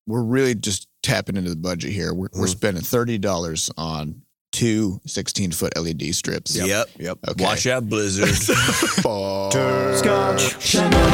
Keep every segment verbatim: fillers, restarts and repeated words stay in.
we're really just tapping into the budget here. We're, mm. we're spending thirty dollars on two sixteen-foot L E D strips. Yep. Yep. yep. Okay. Watch out, Blizzard. Scotch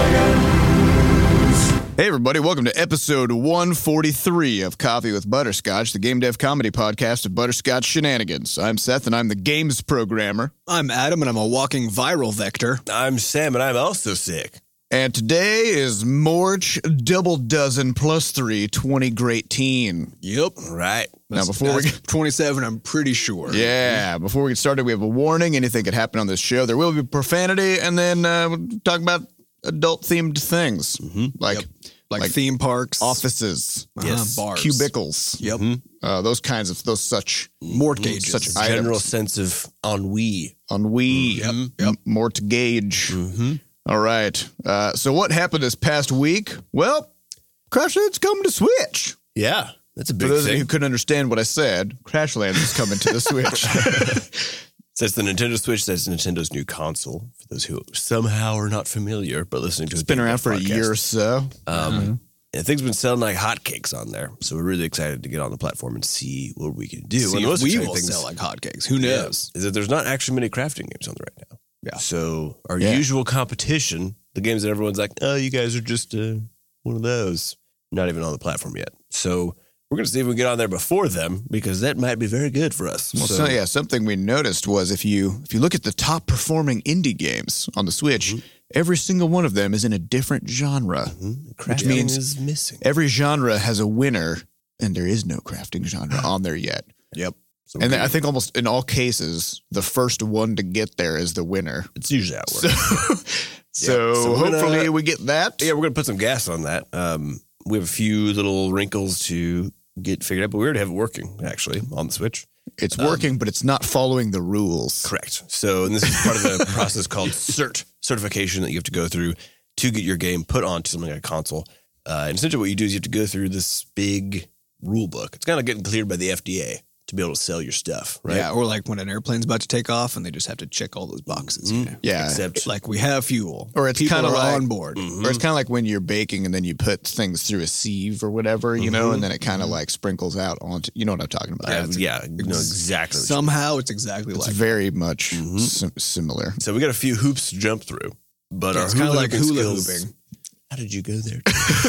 Hey, everybody. Welcome to episode one forty-three of Coffee with Butterscotch, the game dev comedy podcast of Butterscotch Shenanigans. I'm Seth, and I'm the games programmer. I'm Adam, and I'm a walking viral vector. I'm Sam, and I'm also sick. And today is March double dozen plus three, twenty great teen. Yep. Right. Now, before we get twenty-seven, I'm pretty sure. Yeah. Before we get started, we have a warning. Anything could happen on this show. There will be profanity, and then uh, we'll talk about adult-themed things. Mm-hmm. Like, yep. like, like theme parks. Offices. Yes. Bars. Cubicles. Yep. Mm-hmm. Uh, those kinds of, those such. Mortgages. Such general items. sense of ennui. Ennui. Mm-hmm. Yep. Yep. Mortgage. Mm-hmm. All right. Uh, so what happened this past week? Well, Crashlands coming to Switch. Yeah, that's a big For those thing. of you who couldn't understand what I said, Crashlands is coming to the Switch. Says the Nintendo Switch. That's Nintendo's new console. For those who somehow are not familiar, but listening to it's been around for podcast. a year or so. Um, mm-hmm. And things been selling like hotcakes on there. So we're really excited to get on the platform and see what we can do. See and if we will things, sell like hotcakes. Who knows? Yeah, is that there's not actually many crafting games on there right now. Yeah. So our yeah. usual competition, the games that everyone's like, oh, you guys are just uh, one of those, not even on the platform yet. So we're going to see if we can get on there before them, because that might be very good for us. Well, so, so, yeah, something we noticed was if you if you look at the top performing indie games on the Switch, mm-hmm. every single one of them is in a different genre, mm-hmm. which means is missing. Every genre has a winner, and there is no crafting genre on there yet. Yep. So and I think almost in all cases, the first one to get there is the winner. It's usually how it works. So, so, yeah. so hopefully gonna, we get that. Yeah, we're going to put some gas on that. Um, we have a few little wrinkles to get figured out, but we already have it working, actually, on the Switch. It's working, um, but it's not following the rules. Correct. So and this is part of the process called cert, certification that you have to go through to get your game put onto something like a console. Uh, and essentially what you do is you have to go through this big rule book. It's kind of getting cleared by the F D A to be able to sell your stuff, right? Yeah, or like when an airplane's about to take off and they just have to check all those boxes. Mm-hmm. You know? Yeah. Except like we have fuel. Or it's kind of like, on board. Mm-hmm. Or it's kind of like when you're baking and then you put things through a sieve or whatever, you mm-hmm. know, and then it kind of like sprinkles out onto, you know what I'm talking about. Yeah, It's, yeah you know exactly. Somehow it's exactly it's like very much mm-hmm. sim- similar. So we got a few hoops to jump through, but yeah, our it's kind of like hula skills, hooping. How did you go there?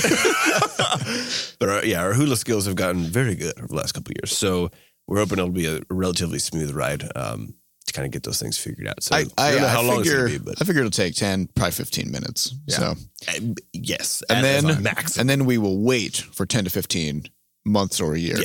But our, yeah, our hula skills have gotten very good over the last couple of years. So we're hoping it'll be a relatively smooth ride um, to kind of get those things figured out. So I, I, I don't know how I long figure, it's going to be, but I figure it'll take ten, probably fifteen minutes. Yeah. So, uh, yes, and as then a max. and then we will wait for ten to fifteen months or a year.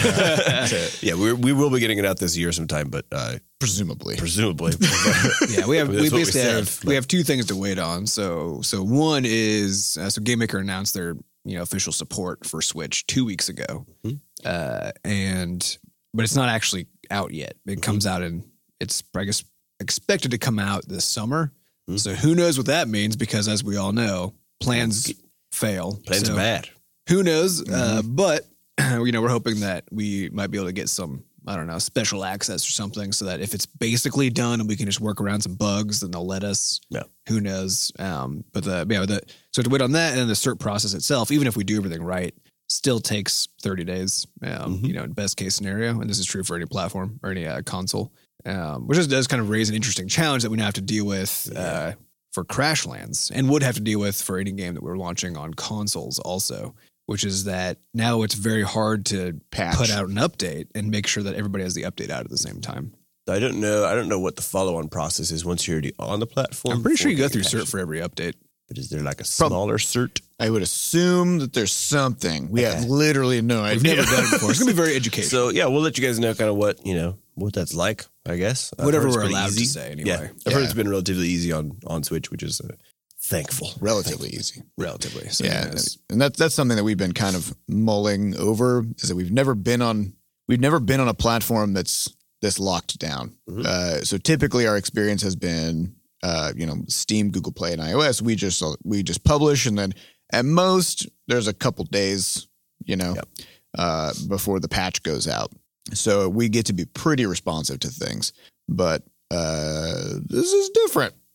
Yes. yeah, we we will be getting it out this year sometime, but uh, presumably, presumably, yeah, we have we That's what we basically said, have but- we have two things to wait on. So so one is uh, so GameMaker announced their you know official support for Switch two weeks ago, Mhm. uh, and but it's not actually out yet. It comes out in it's I guess expected to come out this summer. Mhm. So who knows what that means? Because as we all know, plans fail. plans so are bad. Who knows? Uh, but you know, we're hoping that we might be able to get some, I don't know, special access or something, so that if it's basically done and we can just work around some bugs, then they'll let us. Yeah. Who knows? Um, but the yeah, the so to wait on that, and then the cert process itself, even if we do everything right, still takes thirty days. Um, Mhm. You know, in best case scenario, and this is true for any platform or any uh, console, um, which just does kind of raise an interesting challenge that we now have to deal with. Yeah. Uh, for Crashlands, and would have to deal with for any game that we're launching on consoles also, which is that now it's very hard to Patch. put out an update and make sure that everybody has the update out at the same time. I don't know. I don't know what the follow-on process is once you're already on the platform. I'm pretty sure you go before through getting cert for every update. But is there like a Prob- smaller cert? I would assume that there's something. We have Okay. literally no We've idea. never done it before. It's going to be very educational. So yeah, we'll let you guys know kind of what you know what that's like. I guess I've Whatever heard it's we're pretty allowed easy. to say anyway. Yeah, I've heard Yeah. it's been relatively easy on on Switch, which is uh, thankful. Relatively easy. Relatively. So Yeah, yes. and that's that's something that we've been kind of mulling over, is that we've never been on we've never been on a platform that's this locked down. Mhm. Uh, so typically our experience has been, uh, you know, Steam, Google Play, and iOS. We just we just publish, and then at most there's a couple days, you know, Yep. uh, before the patch goes out. So we get to be pretty responsive to things, but uh, this is different. Yep.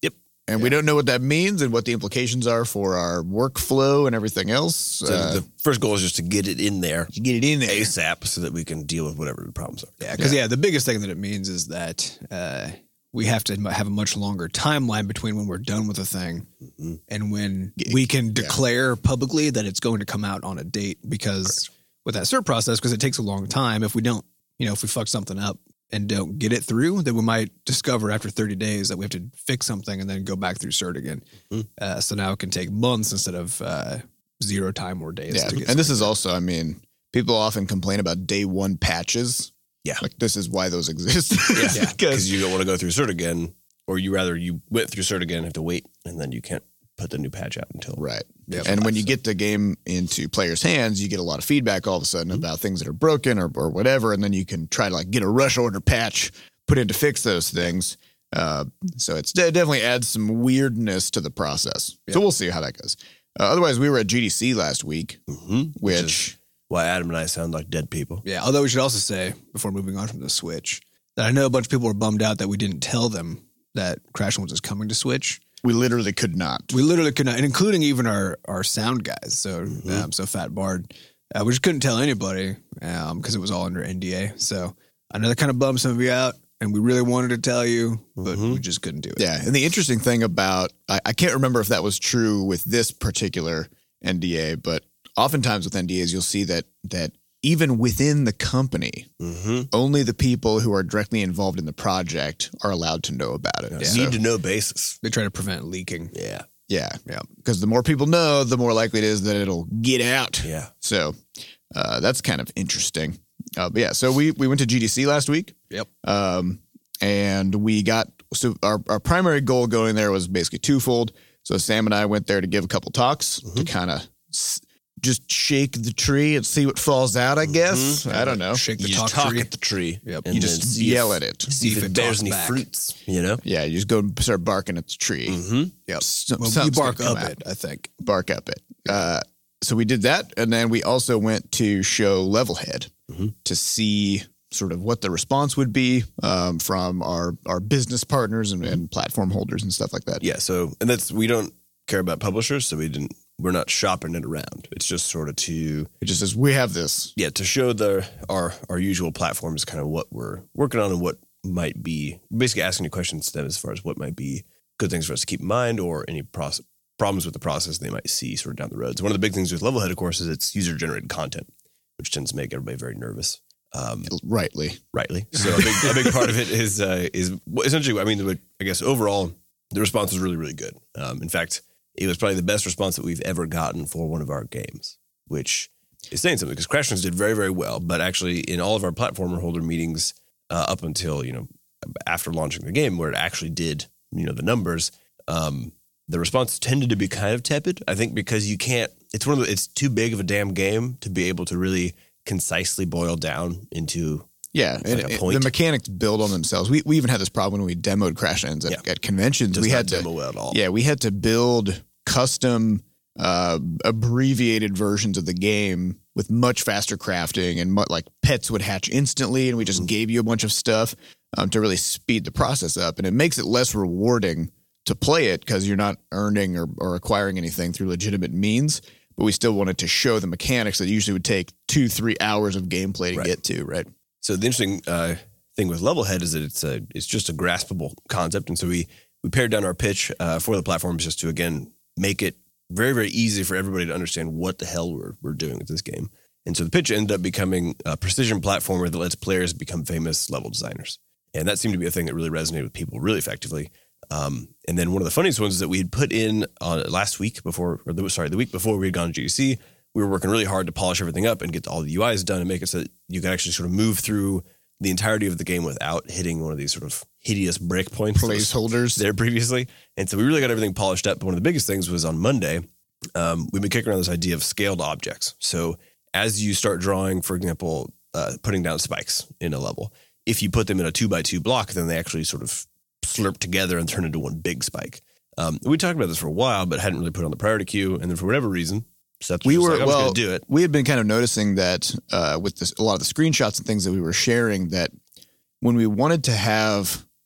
and we don't know what that means and what the implications are for our workflow and everything else. So uh, the first goal is just to get it in there you get it in there. ASAP so that we can deal with whatever the problems are. Yeah, because yeah. the biggest thing that it means is that uh, we have to have a much longer timeline between when we're done with a thing mm-hmm. and when we can declare yeah. publicly that it's going to come out on a date. Because Correct. with that cert process, because it takes a long time, if we don't, you know, if we fuck something up and don't get it through, then we might discover after thirty days that we have to fix something and then go back through cert again. Mm-hmm. Uh, so now it can take months instead of uh, zero time or days. Yeah, to get and this is also, I mean, people often complain about day one patches. Yeah. Like this is why those exist. Yeah. Because you don't want to go through cert again, or you rather you went through cert again and have to wait, and then you can't put the new patch out until. Right. Yep. And when you get the game into players' hands, you get a lot of feedback all of a sudden mm-hmm. about things that are broken or, or whatever. And then you can try to like get a rush order patch put in to fix those things. Uh, so it's de- definitely adds some weirdness to the process. Yep. So we'll see how that goes. Uh, otherwise, we were at G D C last week, mm-hmm. which, which why Adam and I sound like dead people. Yeah. Although we should also say, before moving on from the Switch, that I know a bunch of people were bummed out that we didn't tell them that Crashlands is coming to Switch. We literally could not. We literally could not, and including even our, our sound guys. So, mm-hmm. um, so Fat Bard, uh, we just couldn't tell anybody because um, it was all under N D A. So I know that kind of bummed some of you out, and we really wanted to tell you, but mm-hmm. we just couldn't do it. Yeah, and the interesting thing about, I, I can't remember if that was true with this particular N D A, but oftentimes with N D As, you'll see that that even within the company, mm-hmm. only the people who are directly involved in the project are allowed to know about it. Yeah. So, need to know basis. They try to prevent leaking. Yeah. Yeah. Yeah. Because the more people know, the more likely it is that it'll get out. Yeah. So uh, that's kind of interesting. Uh, but yeah, so we, we went to G D C last week. Yep. Um, and we got, so our, our primary goal going there was basically twofold. So Sam and I went there to give a couple talks mm-hmm. to kind of s- just shake the tree and see what falls out, I guess. Mm-hmm. I don't know. Shake the you talk, just talk tree. at the tree. Yep. And you just yell if, at it. See if, if it bears any back. fruits, you know? Yeah, you just go and start barking at the tree. Mm-hmm. Yep. So, well, you bark up out. it, I think. Bark up it. Uh, so we did that, and then we also went to show Levelhead mm-hmm. to see sort of what the response would be um, from our, our business partners and, and platform holders and stuff like that. Yeah, so, and that's, we don't care about publishers, so we didn't, we're not shopping it around. It's just sort of to... It just says, we have this. Yeah, to show the our our usual platforms kind of what we're working on and what might be... Basically asking you questions to them as far as what might be good things for us to keep in mind or any process, problems with the process they might see sort of down the road. So one of the big things with Levelhead, of course, is it's user-generated content, which tends to make everybody very nervous. Um, rightly. Rightly. So a big, a big part of it is, uh, is essentially, I mean, I guess overall, the response was really, really good. Um, in fact... It was probably the best response that we've ever gotten for one of our games, which is saying something because Crashlands did very, very well. But actually, in all of our platformer holder meetings uh, up until, you know, after launching the game, where it actually did, you know, the numbers, um, the response tended to be kind of tepid. I think because you can't, it's one of the, it's too big of a damn game to be able to really concisely boil down into. Yeah, and like it, the mechanics build on themselves. We we even had this problem when we demoed Crashlands at, yeah. at conventions. Does we not had to demo well at all. Yeah, we had to build custom uh, abbreviated versions of the game with much faster crafting and mu- like pets would hatch instantly, and we just mm-hmm. gave you a bunch of stuff um, to really speed the process up, and it makes it less rewarding to play it because you're not earning or, or acquiring anything through legitimate means. But we still wanted to show the mechanics that usually would take two, three hours of gameplay to right. get to, right? So the interesting uh, thing with Levelhead is that it's a it's just a graspable concept, and so we we pared down our pitch uh, for the platforms just to again make it very very easy for everybody to understand what the hell we're we're doing with this game. And so the pitch ended up becoming a precision platformer that lets players become famous level designers, and that seemed to be a thing that really resonated with people really effectively. Um, and then one of the funniest ones is that we had put in uh, last week before, or the, sorry, the week before we had gone to G D C. We were working really hard to polish everything up and get all the U Is done and make it so that you could actually sort of move through the entirety of the game without hitting one of these sort of hideous breakpoints. Placeholders. There previously. And so we really got everything polished up. But one of the biggest things was on Monday, um, we've been kicking around this idea of scaled objects. So as you start drawing, for example, uh, putting down spikes in a level, if you put them in a two by two block, then they actually sort of slurp together and turn into one big spike. Um, we talked about this for a while, but hadn't really put it on the priority queue. And then for whatever reason, Seth we were like, well. Do it. We had been kind of noticing that uh, with this, a lot of the screenshots and things that we were sharing, that when we wanted to have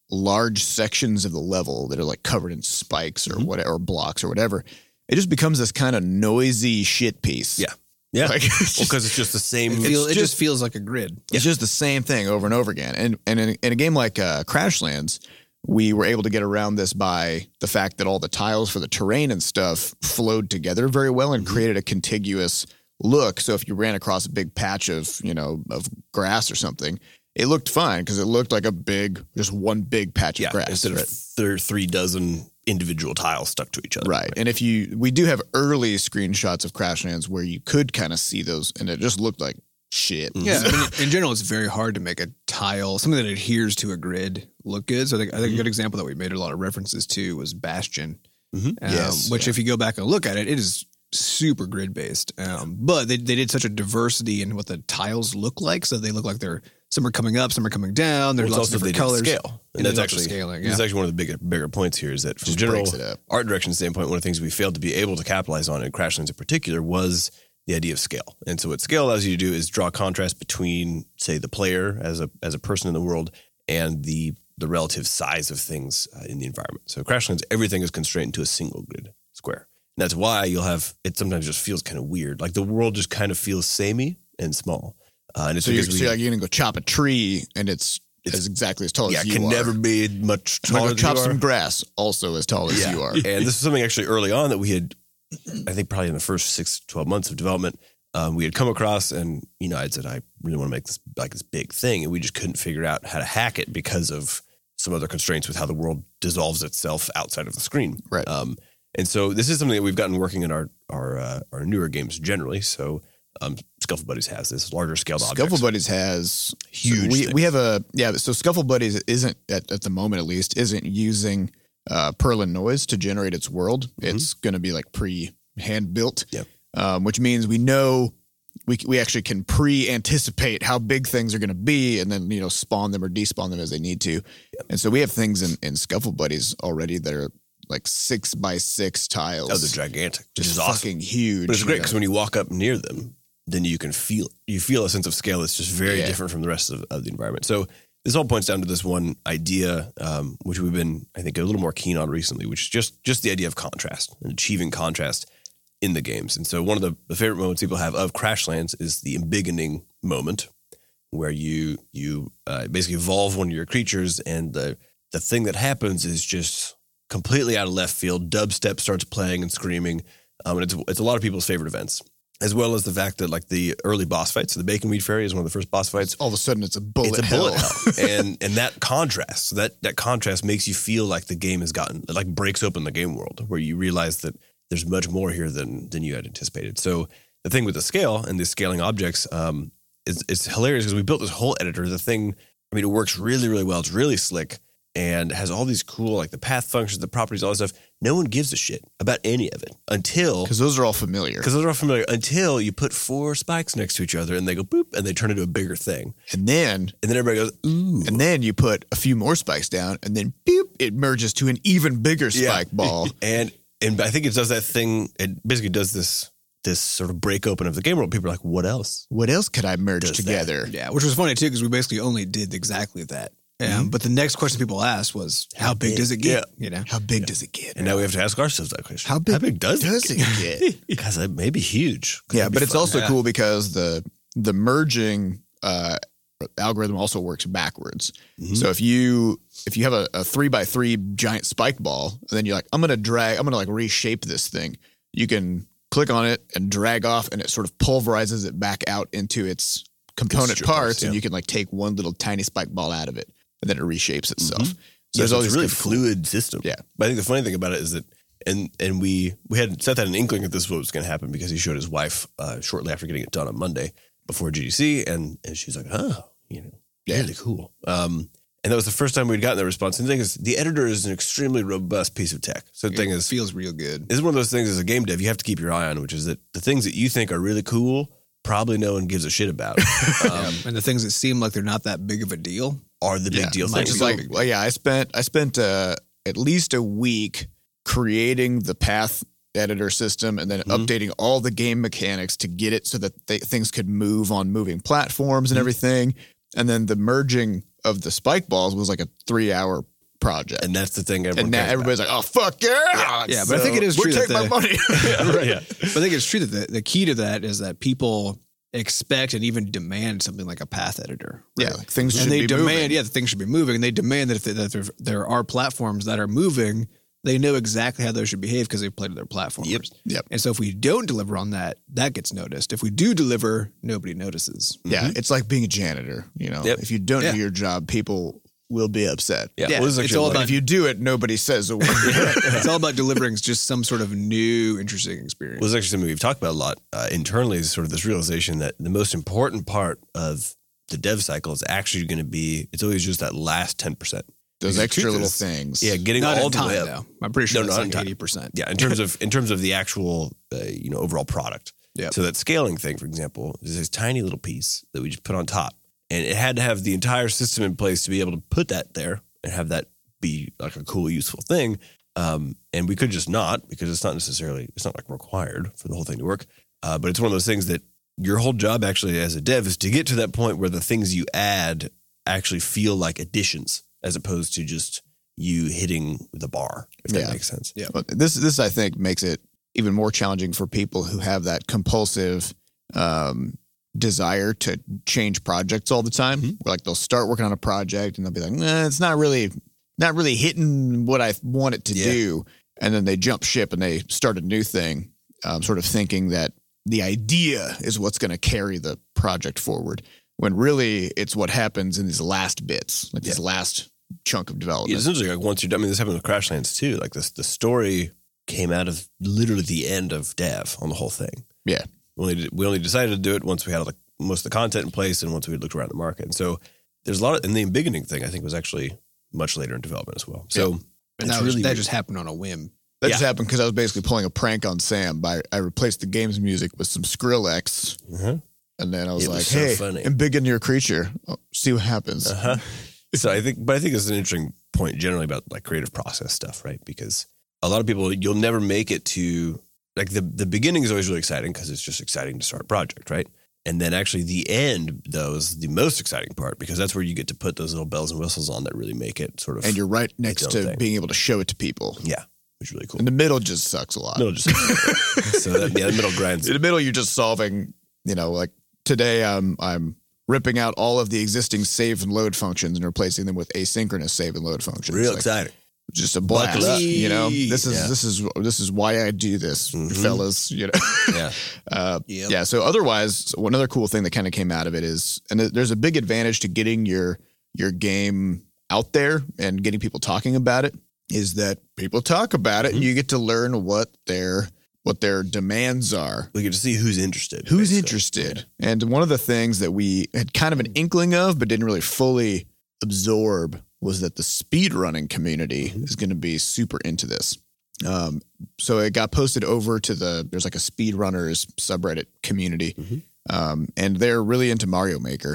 large sections of the level that are like covered in spikes or Mhm. whatever, or blocks or whatever, it just becomes this kind of noisy shit piece. Yeah. Yeah. Like, Well, because it's just the same. It, feel, It's it just- just feels like a grid. It's just the same thing over and over again. And and in, in a game like uh, Crashlands, we were able to get around this by the fact that all the tiles for the terrain and stuff flowed together very well and Mhm. created a contiguous look. So if you ran across a big patch of, you know, of grass or something, it looked fine because it looked like a big, just one big patch yeah. of grass. Instead right? of th- three dozen individual tiles stuck to each other. Right. And if you, we do have early screenshots of Crashlands where you could kind of see those and it just looked like shit. Mhm. Yeah, I mean, in general, it's very hard to make a tile, something that adheres to a grid, look good. So I think, I think a good example that we made a lot of references to was Bastion, Mhm. um, Yes, which yeah. if you go back and look at it, it is super grid based. Um, but they, they did such a diversity in what the tiles look like. So they look like they're, some are coming up, some are coming down. There's Well, lots it's of also different they colors. did scale. And And that's then actually scaling, This is yeah. actually one of the bigger bigger points here is that from Just general breaks it up. art direction standpoint, one of the things we failed to be able to capitalize on in Crashlands in particular was the idea of scale. And so what scale allows you to do is draw contrast between, say, the player as a as a person in the world and the the relative size of things uh, in the environment. So Crashlands, everything is constrained to a single grid square. And that's why you'll have, it sometimes just feels kind of weird. Like the world just kind of feels samey and small. Uh, and it's So you're, because so we, you're, like, you're going to go chop a tree and it's, It's- as exactly as tall yeah, as you can are. never be much I'm gonna taller go than chop you some are. grass also as tall as Yeah. you are. And this is something actually early on that we had, I think probably in the first six, twelve months of development, um, we had come across and, you know, I'd said, I really want to make this like this big thing. And we just couldn't figure out how to hack it because of some other constraints with how the world dissolves itself outside of the screen. Right. Um, and so this is something that we've gotten working in our, our, uh, our newer games generally. So um, Scuffle Buddies has this larger scaled objects. Scuffle Buddies has Huge We, things. we have a yeah. So Scuffle Buddies isn't at, at the moment at least isn't using uh, Perlin noise to generate its world. It's going to be like pre hand built. Yep. Um, which means we know we we actually can pre anticipate how big things are going to be, and then you know spawn them or despawn them as they need to. And so we have things in in Scuffle Buddies already that are like six by six tiles. Oh, they're gigantic, which just is awesome. fucking huge. But it's great you because know. when you walk up near them, then you can feel you feel a sense of scale that's just very Yeah. different from the rest of, of the environment. So this all points down to this one idea, um, which we've been, I think, a little more keen on recently, which is just just the idea of contrast and achieving contrast in the games. And so one of the, the favorite moments people have of Crashlands is the embiggening moment, where you you uh, basically evolve one of your creatures, and the the thing that happens is just completely out of left field. Dubstep starts playing and screaming, um, and it's it's a lot of people's favorite events, as well as the fact that like the early boss fights. So the Baconweed Fairy is one of the first boss fights. all of a sudden it's a bullet. It's a hell. bullet hell, and and that contrast, so that that contrast makes you feel like the game has gotten, it like breaks open the game world, where you realize that there's much more here than than you had anticipated. So the thing with the scale and the scaling objects, um, is it's hilarious because we built this whole editor. The thing, I mean, it works really really well. It's really slick and has all these cool like the path functions, the properties, all that stuff. No one gives a shit about any of it until Because those are all familiar. because those are all familiar until you put four spikes next to each other and they go boop and they turn into a bigger thing, And then and then everybody goes ooh. and then you put a few more spikes down and then boop, it merges to an even bigger Yeah. spike ball. And and I think it does that thing. It basically does this this sort of break open of the game world. People are like, "What else?" What else could I merge Does that. together? Yeah, which was funny too because we basically only did exactly that. Um, But the next question people asked was, "How, big, big? does it get?" You know, How big does it get? And now we have to ask ourselves that question: How big, does, does it? it get? Because it may be huge. Could Yeah, that be but it's fun? also Yeah. cool because the the merging uh, algorithm also works backwards. Mhm. So if you if you have a, a three by three giant spike ball, and then you're like, I'm gonna drag, I'm gonna like reshape this thing. You can click on it and drag off, and it sort of pulverizes it back out into its component Constituent parts, parts, and yeah. you can like take one little tiny spike ball out of it, and then it reshapes itself. Mhm. So So there's it's all a these really good cool- fluid system. Yeah. But I think the funny thing about it is that, and and we we had set that an inkling that this was what was going to happen because he showed his wife uh, shortly after getting it done on Monday before G D C, and and she's like, oh, you know, Yeah. really cool. Um, and that was the first time we'd gotten that response. And the thing is, the editor is an extremely robust piece of tech. So the thing it is, feels real good. this is one of those things as a game dev you have to keep your eye on, which is that the things that you think are really cool, probably no one gives a shit about, um, And the things that seem like they're not that big of a deal. are the big Yeah, deal like, things. just like, well, yeah, I spent I spent uh, at least a week creating the path editor system and then Mhm. updating all the game mechanics to get it so that they, things could move on moving platforms and Mhm. everything. And then the merging of the spike balls was like a three hour project. And that's the thing everyone And now cares everybody's like, oh, fuck yeah. Yeah, yeah, but I think it is we'll true take that my the- money. about. yeah. But I think it's true that the, the key to that is that people expect and even demand something like a path editor. Yeah, like things should and they be demand, moving. yeah, the things should be moving. And they demand that if they, that there, there are platforms that are moving, they know exactly how those should behave because they've played to their platforms. Yep. Yep. And so if we don't deliver on that, that gets noticed. If we do deliver, nobody notices. Yeah, it's like being a janitor. You know, Yep. if you don't Yeah. do your job, people will be upset. Yeah. Yeah, Well, this is it's actually all like- about- If you do it, nobody says a word. It's all about delivering just some sort of new, interesting experience. Well, it's actually something we've talked about a lot uh, internally is sort of this realization that the most important part of the dev cycle is actually going to be, it's always just that last ten percent. Those Because the extra truth little is- things. Yeah, getting Not all in the time, way up. though. I'm pretty sure No, that's not in like time. eighty percent. Yeah, in terms of in terms of the actual uh, you know overall product. Yep. So that scaling thing, for example, is this tiny little piece that we just put on top, and it had to have the entire system in place to be able to put that there and have that be like a cool, useful thing. Um, and we could just not because it's not necessarily it's not like required for the whole thing to work. Uh, but it's one of those things that your whole job actually as a dev is to get to that point where the things you add actually feel like additions as opposed to just you hitting the bar, if that Yeah. makes sense. Yeah. But this, this I think, makes it even more challenging for people who have that compulsive um, desire to change projects all the time. Mm-hmm. Where, like they'll start working on a project and they'll be like, nah, it's not really, not really hitting what I want it to Yeah. do. And then they jump ship and they start a new thing, um, sort of thinking that the idea is what's going to carry the project forward. When really it's what happens in these last bits, like this last chunk of Yeah, development. essentially, like once you're done, I mean, this happened with Crashlands too. Like this, the story came out of literally the end of dev on the whole thing. Yeah. We only, we only decided to do it once we had like most of the content in place and once we looked around the market. And so there's a lot of, and the embiggening thing I think was actually much later in development as well. So And it's that, was, really that just happened on a whim. That Yeah. just happened because I was basically pulling a prank on Sam by I replaced the game's music with some Skrillex, uh-huh. and then I was It was like, so "Hey, funny. embiggen your creature, oh, see what happens." Uh-huh. So I think, but I think it's an interesting point generally about like creative process stuff, right? Because a lot of people, you'll never make it to like the, the beginning is always really exciting because it's just exciting to start a project, right? And then actually the end, though, is the most exciting part because that's where you get to put those little bells and whistles on that really make it sort of, And you're right next own to thing. being able to show it to people. yeah, which is really cool. And the middle just sucks a lot. Middle just, so that, yeah, the middle grinds. In the middle, you're just solving. You know, like today, I'm I'm ripping out all of the existing save and load functions and replacing them with asynchronous save and load functions. Real Like, exciting. just a blast. Buckle up. You know, this is Yeah. this is this is why I do this, Mhm. fellas. You know. Yeah. Uh, Yep. Yeah. So otherwise, one other cool thing that kind of came out of it is, and there's a big advantage to getting your your game out there and getting people talking about it, is that people talk about it and you get to learn what their what their demands are. We get to see who's interested. Who's basically. interested? And one of the things that we had kind of an inkling of, but didn't really fully absorb, was that the speedrunning community is going to be super into this. Um, so it got posted over to the, there's like a speedrunners subreddit community. Mhm. Um, and they're really into Mario Maker.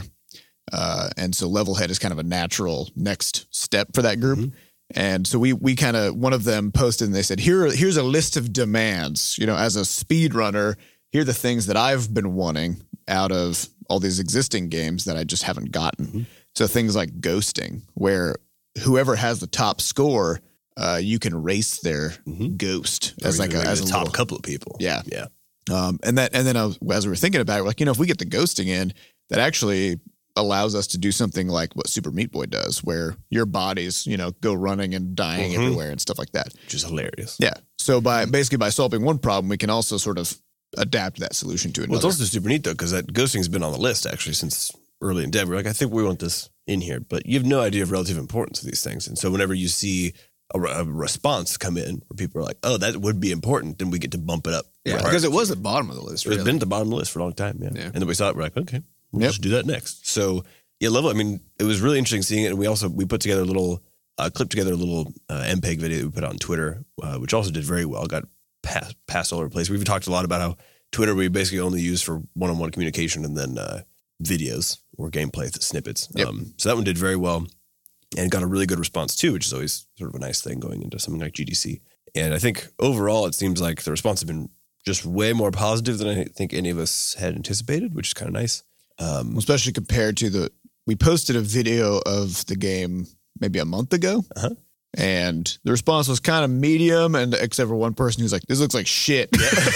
Uh, and so Levelhead is kind of a natural next step for that group. Mhm. And so we we kind of, one of them posted and they said, here, here's a list of demands, you know, as a speedrunner, here are the things that I've been wanting out of all these existing games that I just haven't gotten. Mhm. So things like ghosting, where whoever has the top score, uh, you can race their Mhm. ghost Or as like a, even as the a top little- couple of people. Yeah. Yeah. um, and that, and then I was, as we were thinking about it, we're like, you know, if we get the ghosting in, that actually allows us to do something like what Super Meat Boy does, where your bodies, you know, go running and dying Mhm. everywhere and stuff like that. Which is hilarious. Yeah. So by basically by solving one problem, we can also sort of adapt that solution to Well, another. it's also super neat though, because that ghosting's been on the list actually since early in dev. We're like, I think we want this in here, but you have no idea of relative importance of these things. And so whenever you see a, re- a response come in where people are like, oh, that would be important, then we get to bump it up. Yeah, Right. because it was at the bottom of the list. It's Really. been at the bottom of the list for a long time. Yeah. Yeah. And then we saw it. We're like, okay, we'll Yep. just do that next. So yeah, level. I mean, it was really interesting seeing it. And we also, we put together a little, uh, clipped together a little uh, M P E G video that we put out on Twitter, uh, which also did very well. Got pass, passed all over the place. We've talked a lot about how Twitter we basically only use for one-on-one communication and then uh, videos or gameplay snippets. Yep. Um, so that one did very well and got a really good response too, which is always sort of a nice thing going into something like G D C. And I think overall, it seems like the response has been just way more positive than I think any of us had anticipated, which is kind of nice. Um, especially compared to the, we posted a video of the game maybe a month ago. Uh-huh. And the response was kind of medium, and except for one person who's like, "This looks like shit."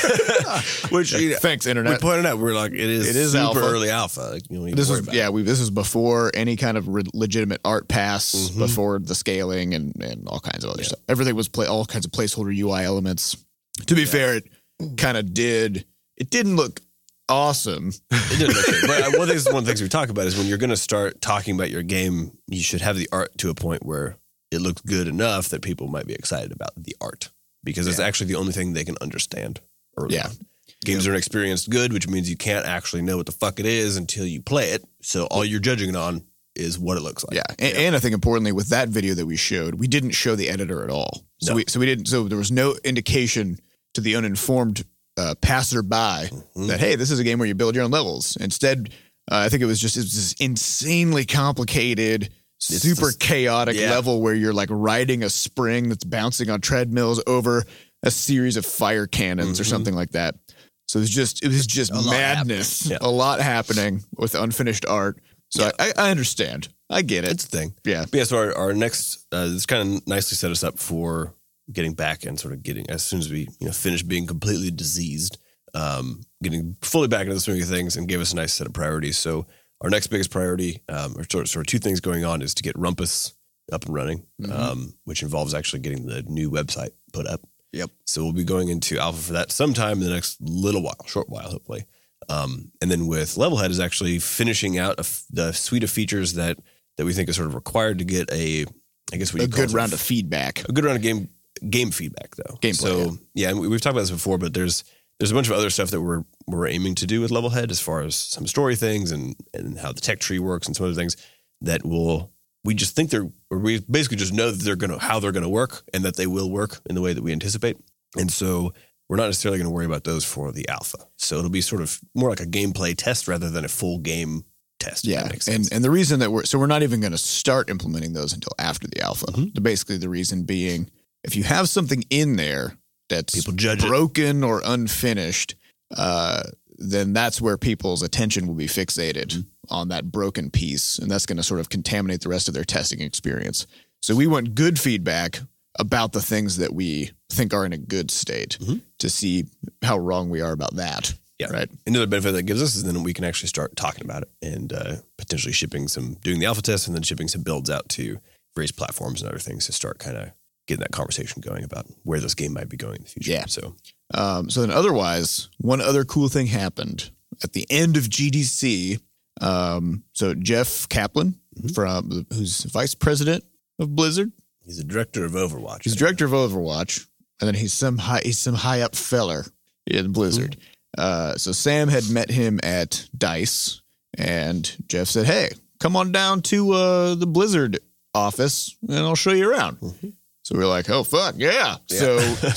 Which like, you know, thanks, we internet. pointed out, we're like, it is, It is super alpha. early alpha. Like, you don't even This worry was about yeah, it. we this was before any kind of re- legitimate art pass, Mhm. before the scaling and and all kinds of other Yeah. stuff. Everything was play all kinds of placeholder U I elements. To be fair, it kind of did. It didn't look awesome. It didn't look good. But one of the things, one of the things we talk about is when you're going to start talking about your game, you should have the art to a point where it looks good enough that people might be excited about the art, because it's Yeah. actually the only thing they can understand early Yeah. on. Games are experienced good, which means you can't actually know what the fuck it is until you play it. So all you're judging it on is what it looks like. Yeah, and, and I think importantly, with that video that we showed, we didn't show the editor at all. So No. we so we didn't. So there was no indication to the uninformed uh, passerby Mhm. that hey, this is a game where you build your own levels. Instead, uh, I think it was just it was this insanely complicated, It's super just- chaotic yeah. level where you're like riding a spring that's bouncing on treadmills over a series of fire cannons or Mhm. something like that. So it was just it was just A lot madness, happening. Yeah. a lot happening with unfinished art. So Yeah. I, I understand. I get it. It's a thing. Yeah. But yeah, so our, our next, uh, this kind of nicely set us up for getting back and sort of getting, as soon as we, you know, finish being completely diseased, um, getting fully back into the swing of things, and gave us a nice set of priorities. So our next biggest priority, um, or sort of, sort of two things going on, is to get Rumpus up and running, Mhm. um, which involves actually getting the new website put up. Yep. So we'll be going into alpha for that sometime in the next little while, short while, hopefully. Um, and then with Levelhead is actually finishing out a f- the suite of features that that we think is sort of required to get a, I guess what A you call good it, round of feedback. a good round of game game feedback though. Gameplay, So yeah, and we- we've talked about this before, but there's there's a bunch of other stuff that we're we're aiming to do with Levelhead, as far as some story things and and how the tech tree works and some other things that will we just think they're or we basically just know that they're gonna how they're gonna work, and that they will work in the way that we anticipate. And so we're not necessarily going to worry about those for the alpha. So it'll be sort of more like a gameplay test rather than a full game test. if Yeah, that makes and sense. and the reason that we're so we're not even going to start implementing those until after the alpha. Mhm. The- Basically, the reason being, if you have something in there that's People judge it. broken or unfinished, uh, then that's where people's attention will be fixated Mm-hmm. on that broken piece, and that's going to sort of contaminate the rest of their testing experience. So we want good feedback about the things that we think are in a good state Mhm. to see how wrong we are about that. Yeah. Right. Another benefit that gives us is then we can actually start talking about it and uh, potentially shipping some, doing the alpha test and then shipping some builds out to various platforms and other things to start kind of getting that conversation going about where this game might be going in the future. Yeah. So Um, so then otherwise, one other cool thing happened at the end of G D C. Um, so Jeff Kaplan, Mhm. from who's vice president of Blizzard, he's the director of Overwatch. he's director of Overwatch, and then he's some high he's some high up feller in Blizzard. Uh, so Sam had met him at DICE, and Jeff said, "Hey, come on down to uh, the Blizzard office, and I'll show you around." Mhm. So we were like, "Oh fuck, yeah!" Yeah. So,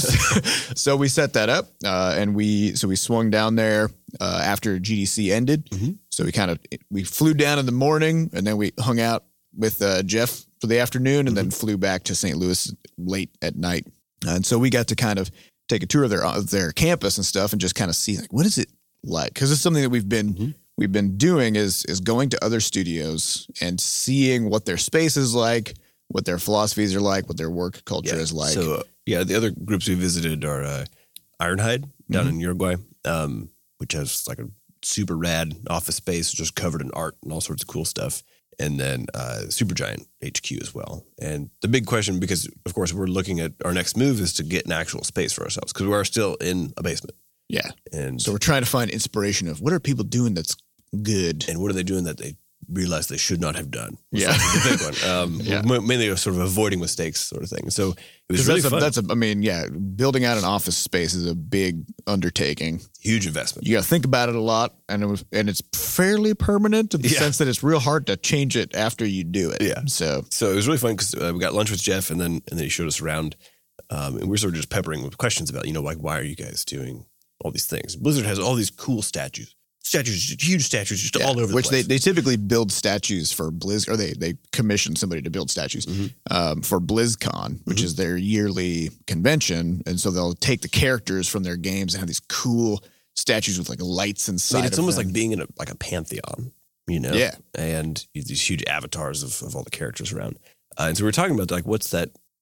so we set that up, uh, and we so we swung down there uh, after G D C ended. Mhm. So we kind of we flew down in the morning, and then we hung out with uh, Jeff for the afternoon, and then flew back to Saint Louis late at night. And so we got to kind of take a tour of their of their campus and stuff, and just kind of see like what is it like, because it's something that we've been Mhm. we've been doing is is going to other studios and seeing what their space is like, what their philosophies are like, what their work culture is like. So uh, yeah, the other groups we visited are uh, Ironhide down in Uruguay, um, which has like a super rad office space just covered in art and all sorts of cool stuff. And then uh, Supergiant H Q as well. And the big question, because of course we're looking at our next move, is to get an actual space for ourselves, because we are still in a basement. Yeah. And So we're trying to find inspiration of what are people doing that's good. and what are they doing that they realize they should not have done? Was Yeah. like the big one. Um, Yeah. ma- mainly a sort of avoiding mistakes sort of thing. So it was really that's, fun. a, that's a, I mean, yeah, building out an office space is a big undertaking. huge investment. You got to think about it a lot, and it was, and it's fairly permanent in the Yeah. sense that it's real hard to change it after you do it. Yeah. So So it was really fun because uh, we got lunch with Jeff, and then and then he showed us around, um, and we were sort of just peppering with questions about, you know, like, why are you guys doing all these things? Blizzard has all these cool statues, statues, huge statues, just yeah, all over the which place. they, they typically build statues for Blizz, or they they commission somebody to build statues Mhm. um, for BlizzCon, which Mhm. is their yearly convention, and so they'll take the characters from their games and have these cool statues with like lights inside. I mean, it's of almost them. like being in a like a pantheon, you know? Yeah. And these huge avatars of, of all the characters around. Uh, and so we were talking about like, what's that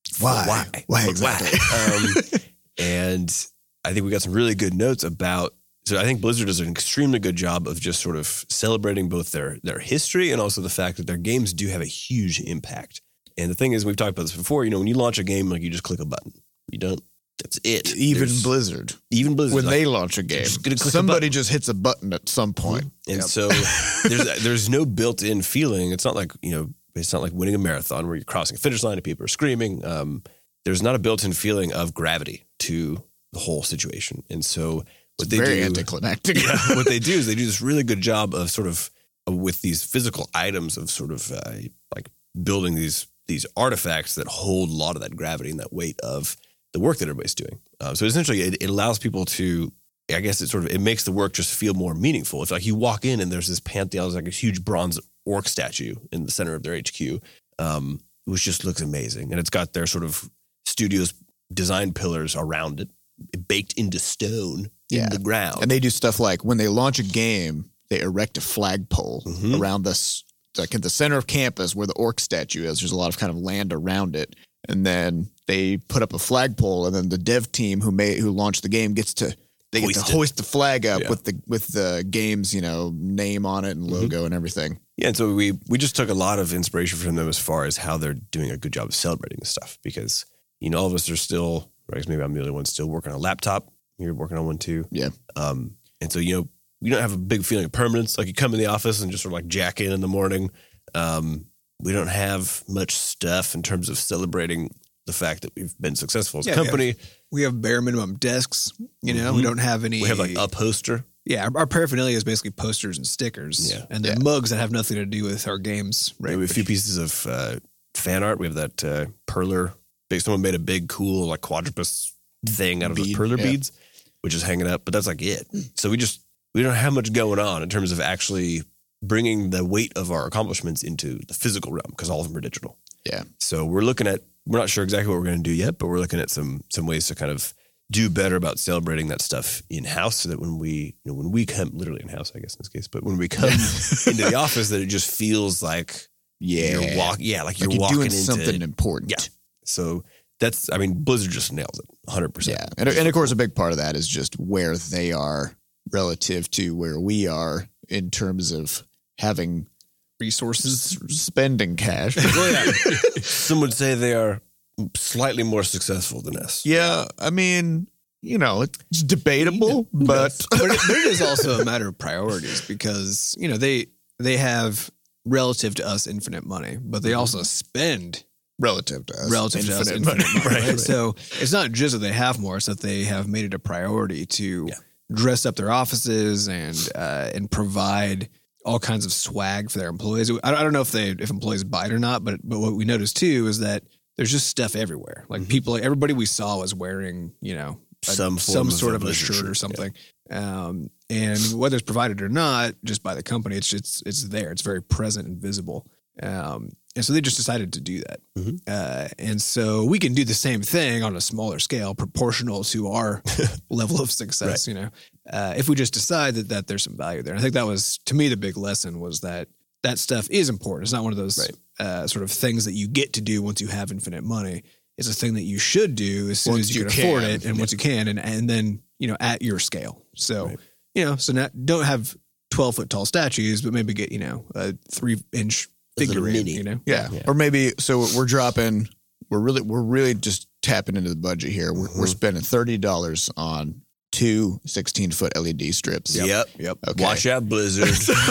Why? Why? Why But exactly? um, and I think we got some really good notes about. So I think Blizzard does an extremely good job of just sort of celebrating both their their history and also the fact that their games do have a huge impact. And the thing is, we've talked about this before. You know, when you launch a game, like you just click a button. You don't. That's it. Even There's- Blizzard, even Blizzard, when like, they launch a game, just gonna click a somebody button. just hits a button at some point. And Yep. so there's there's no built-in feeling. It's not like, you know, it's not like winning a marathon where you're crossing a finish line and people are screaming. Um, there's not a built-in feeling of gravity to the whole situation. And so what they Very do, anticlimactic. yeah, what they do is they do this really good job of sort of uh, with these physical items of sort of uh, like building these these artifacts that hold a lot of that gravity and that weight of the work that everybody's doing. Um, so essentially, it, it allows people to. I guess it sort of it makes the work just feel more meaningful. It's like you walk in and there's this pantheon, there's like a huge bronze orc statue in the center of their H Q, um, which just looks amazing, and it's got their sort of studio's design pillars around it, baked into stone Yeah. in the ground. And they do stuff like when they launch a game, they erect a flagpole Mhm. around this, like at the center of campus where the orc statue is. There's a lot of kind of land around it. And then they put up a flagpole, and then the dev team who made who launched the game gets to they get Hoist to it. hoist the flag up Yeah. with the with the game's, you know, name on it and logo and everything. Yeah, and so we we just took a lot of inspiration from them as far as how they're doing a good job of celebrating this stuff, because you know all of us are still, or I guess maybe I'm the only one still working on a laptop. You're working on one too. Yeah. Um, and so you know we don't have a big feeling of permanence. Like you come in the office and just sort of like jack in in the morning. Um, we don't have much stuff in terms of celebrating the fact that we've been successful as a Yeah, we company. We have bare minimum desks. You know, Mhm. we don't have any. We have like a poster. Yeah, our, our paraphernalia is basically posters and stickers. Yeah. And then Yeah. mugs that have nothing to do with our games. We Right. have a few pieces of uh, fan art. We have that uh, perler. Big, someone made a big, cool, like quadrupus thing out of Bead, the perler yeah. beads, which is hanging up. But that's like it. So we just we don't have much going on in terms of actually bringing the weight of our accomplishments into the physical realm, because all of them are digital. Yeah. So we're looking at. We're not sure exactly what we're going to do yet, but we're looking at some some ways to kind of do better about celebrating that stuff in house, so that when we you know when we come literally in house, I guess in this case, but when we come into the office, that it just feels like Yeah. you're walk, yeah, like Like you're, you're walking doing into something important. Yeah. So that's, I mean, Blizzard just nails it, one hundred percent. Yeah. And, and of course, a big part of that is just where they are relative to where we are in terms of having Resources. s- spending cash. Well, yeah. Some would say they are slightly more successful than us. Yeah. I mean, you know, it's debatable, but but, it, but it is also a matter of priorities, because, you know, they they have relative to us infinite money, but they also spend relative to us. relative to us infinite infinite money. money. Right? So it's not just that they have more; it's that they have made it a priority to Yeah. dress up their offices and uh, and provide all kinds of swag for their employees. I don't, I don't know if they if employees buy it or not, but but what we noticed too is that there's just stuff everywhere. Like people, everybody we saw was wearing, you know, a- Some form some of sort a of a Blizzard shirt or shirt, something. Um, and whether it's provided or not, just by the company, it's it's it's there. It's very present and visible. Um, and so they just decided to do that. Mhm. Uh, and so we can do the same thing on a smaller scale, proportional to our level of success. You know, uh, if we just decide that that there's some value there. And I think that was, to me, the big lesson was that that stuff is important. It's not one of those Right. uh, sort of things that you get to do once you have infinite money. It's a thing that you should do as soon Once as you, you can afford can. it, and once you can, and and then you know at your scale. So Right. you know, so not, don't have twelve foot tall statues, but maybe get you know a three inch A little figurine. mini. You know, Yeah. Yeah. Or maybe so we're dropping we're really we're really just tapping into the budget here. We're we're Mhm. spending thirty dollars on two sixteen foot L E D strips. Yep. Yep. Okay. Watch out, Blizzard.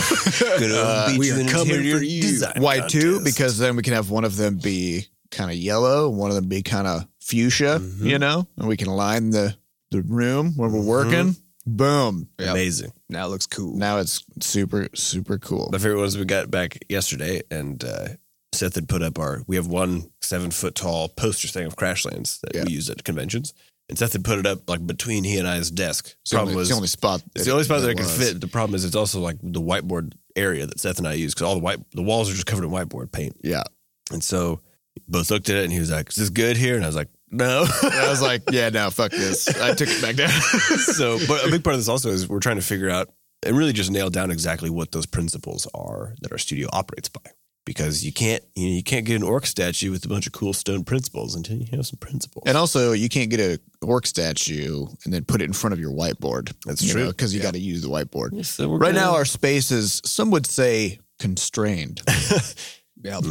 Gonna Uh, beat we you are in coming interior for you. design Why two? contest. Because then we can have one of them be kind of yellow, one of them be kind of fuchsia, Mhm. you know, and we can line the the room where we're working. Boom. Yep. amazing. Now it looks cool. Now it's super super cool. My favorite ones we got back yesterday, and uh, Seth had put up our. We have one seven foot tall poster thing of Crashlands that Yeah. we use at conventions, and Seth had put it up like between he and I's desk. It's the, only, Problem it's was the only spot. it's the only spot that I could was. fit. The problem is it's also like the whiteboard area that Seth and I use, because all the white the walls are just covered in whiteboard paint, Yeah. and so both looked at it and he was like, "Is this good here?" And I was like, "No." I was like, yeah, no, fuck this. I took it back down. So, but a big part of this also is we're trying to figure out and really just nail down exactly what those principles are that our studio operates by. because you can't you know, you can't get an orc statue with a bunch of cool stone principles until you have some principles. And also, you can't get a orc statue and then put it in front of your whiteboard. That's you true. Because you Yeah. got to use the whiteboard. So we're Right gonna- now, our space is, some would say, constrained. Yeah.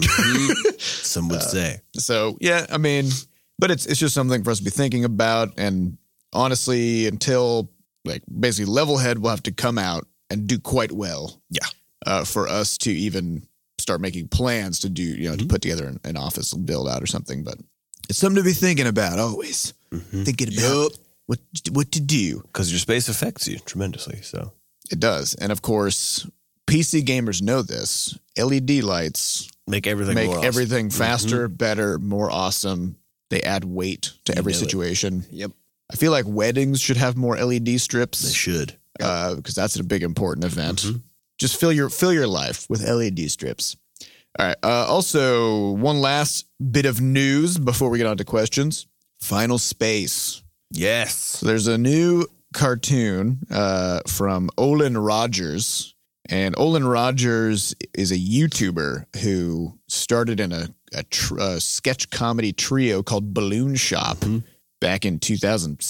some would say. So, yeah, I mean, but it's it's just something for us to be thinking about. And honestly, until like basically Levelhead will have to come out and do quite well. Yeah. Uh, for us to even start making plans to do, you know, to put together an, an office build out or something. But it's something to be thinking about always. Mm-hmm. Thinking about what what to do. Because your space affects you tremendously. So It does. And of course, P C gamers know this. L E D lights make everything make more awesome. everything faster, better, more awesome. They add weight to every know it. situation. Yep. I feel like weddings should have more L E D They strips should. because that's a big important event. Mhm. Just fill your fill your life with L E D strips. All right. Uh, also, one last bit of news before we get on to questions. Final Space. Yes. So there's a new cartoon uh, from Olin Rogers. And Olin Rogers is a YouTuber who started in a, a, tr- a sketch comedy trio called Balloon Shop Mm-hmm. back in two thousand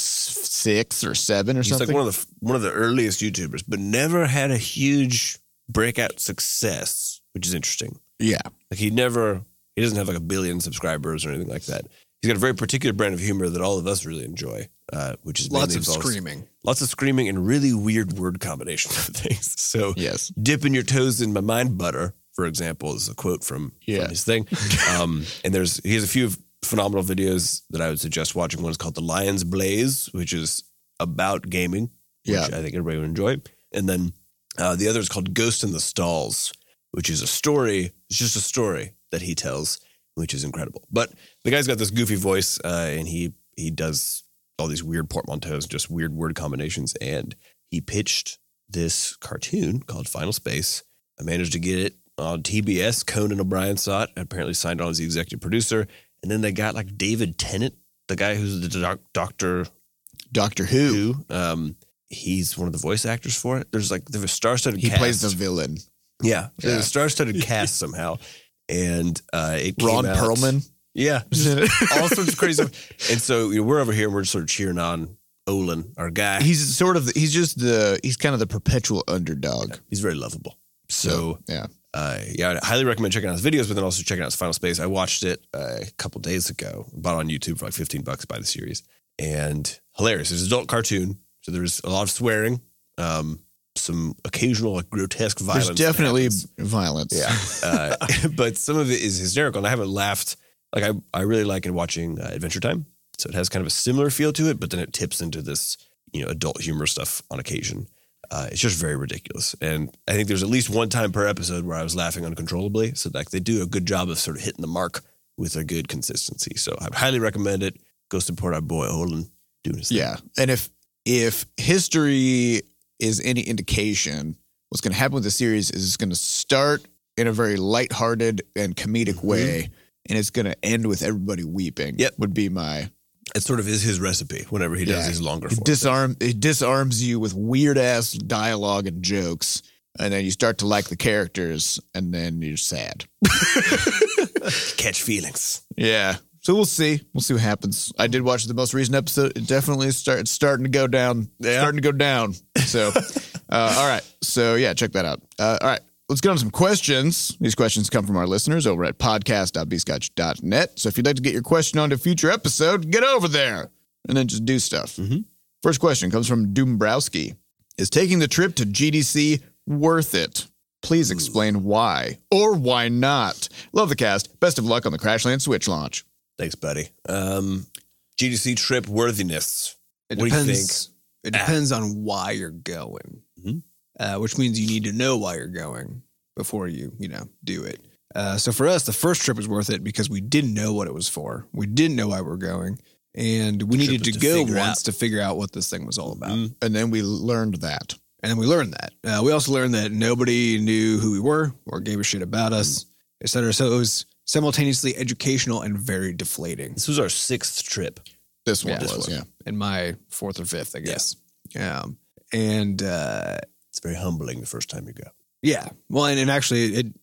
six or seven or He's something. like one of the one of the earliest YouTubers, but never had a huge breakout success, which is interesting. yeah. Like he never, he doesn't have like a billion subscribers or anything like that. He's got a very particular brand of humor that all of us really enjoy, uh, which is Lots mainly of involves- screaming. lots of screaming, and really weird word combinations of things. So Yes. dipping your toes in my mind butter, for example, is a quote from, Yeah. from his thing. Um, and there's he has a few phenomenal videos that I would suggest watching. One is called The Lion's Blaze, which is about gaming, which Yeah. I think everybody would enjoy. And then uh, the other is called Ghost in the Stalls, which is a story. It's just a story that he tells, which is incredible. But the guy's got this goofy voice, uh, and he he does all these weird portmanteaus, just weird word combinations. And he pitched this cartoon called Final Space. I managed to get it on T B S. Conan O'Brien saw it, apparently signed on as the executive producer. And then they got like David Tennant, the guy who's the doc- doctor Doctor Who. who, um, he's one of the voice actors for it. There's like there's a star-studded He cast. plays the villain. yeah, there's Yeah. a star-studded cast somehow, and uh, it came Ron out- Perlman. Yeah, all sorts of crazy stuff. And so you know, we're over here and we're sort of cheering on Olin, our guy. He's sort of, he's just the, he's kind of the perpetual underdog. He's very lovable. So, yeah. uh, yeah, I highly recommend checking out his videos, but then also checking out his Final Space. I watched it uh, a couple days ago, bought it on YouTube for like fifteen bucks by the series, and hilarious. It's an adult cartoon, so there's a lot of swearing, um, some occasional like grotesque violence. There's that definitely happens. violence. Yeah. Uh, but some of it is hysterical, and I haven't laughed. Like, I, I really like in watching uh, Adventure Time. So it has kind of a similar feel to it, but then it tips into this, you know, adult humor stuff on occasion. Uh, it's just very ridiculous. And I think there's at least one time per episode where I was laughing uncontrollably. So, like, they do a good job of sort of hitting the mark with a good consistency. So I highly recommend it. Go support our boy Olin doing his thing. Yeah. And if, if history is any indication, what's going to happen with the series is it's going to start in a very lighthearted and comedic Mm-hmm. way, and it's going to end with everybody weeping. Yep. Would be my, It sort of is his recipe whenever he does Yeah. his longer it form. disarm, it disarms you with weird ass dialogue and jokes. And then you start to like the characters, and then you're sad. Catch feelings. Yeah. So we'll see. We'll see what happens. I did watch the most recent episode. It definitely start, it's starting to go down. Yeah. Starting to go down. So, uh, all right. So, yeah, check that out. Uh, all right. Let's get on to some questions. These questions come from our listeners over at podcast dot b scotch dot net. So if you'd like to get your question on to a future episode, get over there and then just do stuff. Mm-hmm. First question comes from Doombrowski. Is taking the trip to G D C worth it? Please explain why or why not. Love the cast. Best of luck on the Crashland Switch launch. Thanks, buddy. Um, G D C trip worthiness. It What do you depends. It depends on why you're going, Mhm. uh, which means you need to know why you're going before you, you know, do it. Uh, so for us, the first trip was worth it because we didn't know what it was for. We didn't know why we were going, and we The trip needed was to, to go figure once out. to figure out what this thing was all about. Mhm. And then we learned that. And then we learned that. Uh, we also learned that nobody knew who we were or gave a shit about us, et cetera. So it was simultaneously educational and very deflating. This was our sixth trip. This one Yeah, this was, one. yeah. In my fourth or fifth, I guess. Um, and uh, It's very humbling the first time you go. yeah, well, and, and actually, it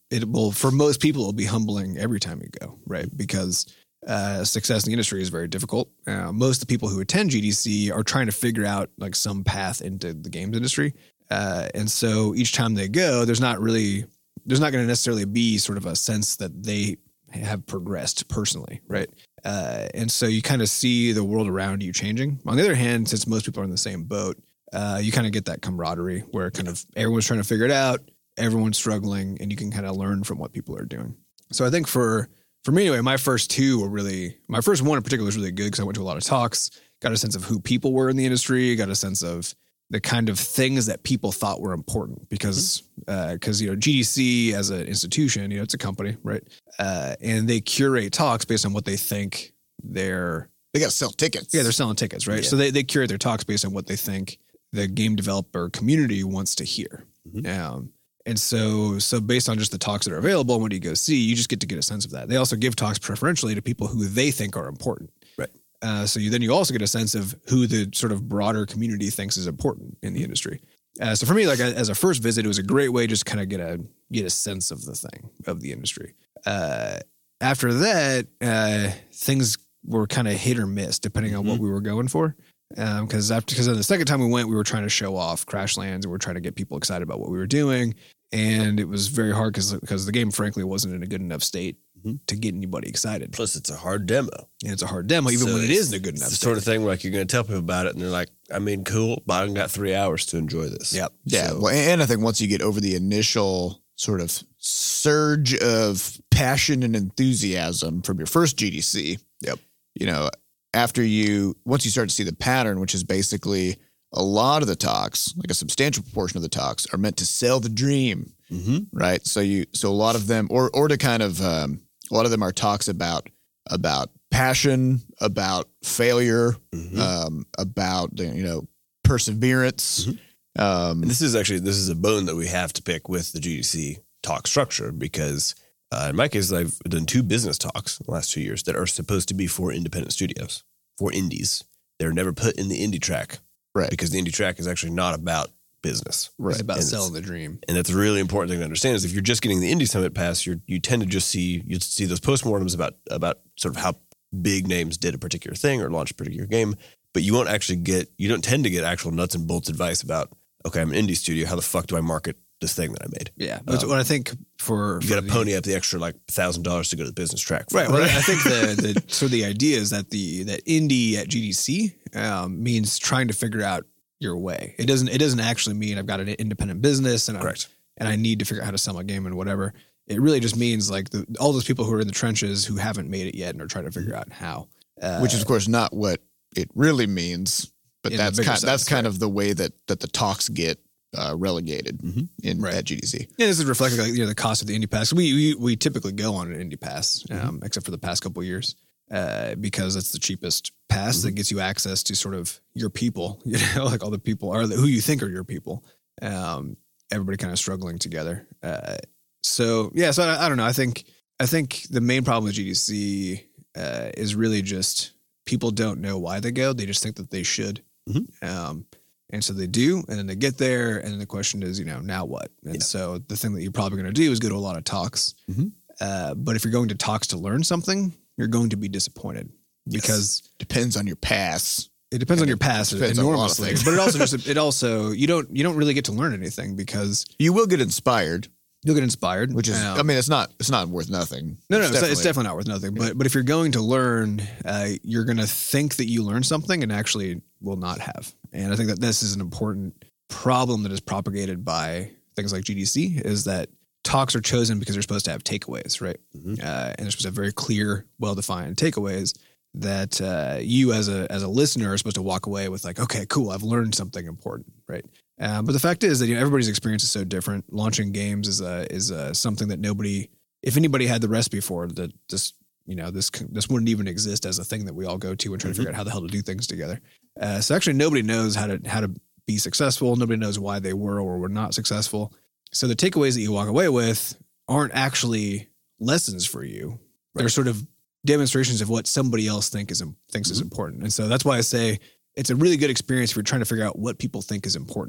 it will, for most people, it'll be humbling every time you go, right? Because uh, success in the industry is very difficult. Uh, most of the people who attend G D C are trying to figure out like some path into the games industry. Uh, and so each time they go, there's not really, there's not going to necessarily be sort of a sense that they have progressed personally, right? Uh, and so you kind of see the world around you changing. On the other hand, since most people are in the same boat, uh, you kind of get that camaraderie where kind of everyone's trying to figure it out, everyone's struggling, and you can kind of learn from what people are doing. So I think for for me anyway, my first two were really, my first one in particular was really good because I went to a lot of talks, got a sense of who people were in the industry, got a sense of the kind of things that people thought were important because, mm-hmm. uh, cause, you know, G D C as an institution, you know, it's a company, right? Uh, and they curate talks based on what they think they're, they got to sell tickets. Yeah. They're selling tickets, right? Yeah. So they, they curate their talks based on what they think the game developer community wants to hear. Mm-hmm. Um, and so, so based on just the talks that are available and what you go see, you just get to get a sense of that. They also give talks preferentially to people who they think are important. Right. Uh, so you, then you also get a sense of who the sort of broader community thinks is important in the industry. Uh, so for me, like as a first visit, it was a great way just kind of get a get a sense of the thing of the industry. Uh, after that, uh, things were kind of hit or miss depending mm-hmm. on what we were going for. Because um, after because the second time we went, we were trying to show off Crashlands and we were trying to get people excited about what we were doing, and it was very hard because because the game frankly wasn't in a good enough state mm-hmm. to get anybody excited. Plus, it's a hard demo. And it's a hard demo, even so when it is in a good enough it's the state. sort of thing where like you're going to tell people about it, and they're like, I mean, cool, but I've got three hours to enjoy this. Yep. Yeah. So, Well, and I think once you get over the initial sort of surge of passion and enthusiasm from your first G D C, Yep. you know, after you, once you start to see the pattern, which is basically a lot of the talks, like a substantial proportion of the talks are meant to sell the dream, mm-hmm. right? So you, so a lot of them, or, or to kind of, um, a lot of them are talks about, about passion, about failure, Mm-hmm. um, about, you know, perseverance. Mm-hmm. Um, And this is actually, this is a bone that we have to pick with the G D C talk structure because uh, in my case, I've done two business talks in the last two years that are supposed to be for independent studios, for indies. They're never put in the indie track. Right. Because the indie track is actually not about business. Right. It's about And selling the dream. And that's a really important thing to understand is if you're just getting the Indie Summit pass, you you tend to just see you see those postmortems about about sort of how big names did a particular thing or launched a particular game, but you won't actually get you don't tend to get actual nuts and bolts advice about, okay, I'm an indie studio, how the fuck do I market this thing that I made? Yeah. That's Um, what I think for You for got to the- pony up the extra like thousand dollars to go to the business track. Right. Well, I think the, the so the idea is that the that indie at G D C um, means trying to figure out your way. It doesn't it doesn't actually mean I've got an independent business and I'm, Correct. and I need to figure out how to sell my game and whatever. It really just means like the, all those people who are in the trenches who haven't made it yet and are trying to figure out how. Uh, which is of course not what it really means, but In the that's bigger kind, that's sense, kind right. of the way that, that the talks get uh, relegated Mhm. in Right. at G D C. yeah, this is reflecting like you know the cost of the indie pass. We we, we typically go on an indie pass, um, Mm-hmm. except for the past couple of years. Uh, because it's the cheapest pass Mm-hmm. that gets you access to sort of your people, you know, like all the people are who you think are your people. Um, everybody kind of struggling together. Uh, so yeah, so I, I don't know. I think I think the main problem with G D C uh, is really just people don't know why they go. They just think that they should, Mhm. um, and so they do, and then they get there, and then the question is, you know, now what? And Yeah. so the thing that you're probably going to do is go to a lot of talks. Mhm. Uh, but if you're going to talks to learn something, you're going to be disappointed because Depends on your pass. it depends on your it past depends on a lot of enormously. things. But it also just it also you don't you don't really get to learn anything because You will get inspired, you'll get inspired, which is, Um, I mean, it's not, it's not worth nothing. no, no, it's definitely, it's definitely not worth nothing. But but if you're going to learn, uh, you're going to think that you learned something and actually will not have. And I think that this is an important problem that is propagated by things like G D C is that talks are chosen because they're supposed to have takeaways, right? Mhm. Uh, and they're supposed to have very clear, well-defined takeaways that uh, you as a as a listener are supposed to walk away with like, okay, cool, I've learned something important, right? Uh, but the fact is that you know everybody's experience is so different. Launching games is a is a, something that nobody, if anybody had the recipe for that, this you know this this wouldn't even exist as a thing that we all go to and try to figure out how the hell to do things together. Uh, so actually, nobody knows how to how to be successful. Nobody knows why they were or were not successful. So the takeaways that you walk away with aren't actually lessons for you. They're sort of demonstrations of what somebody else think is thinks is important. And so that's why I say it's a really good experience if you're trying to figure out what people think is important.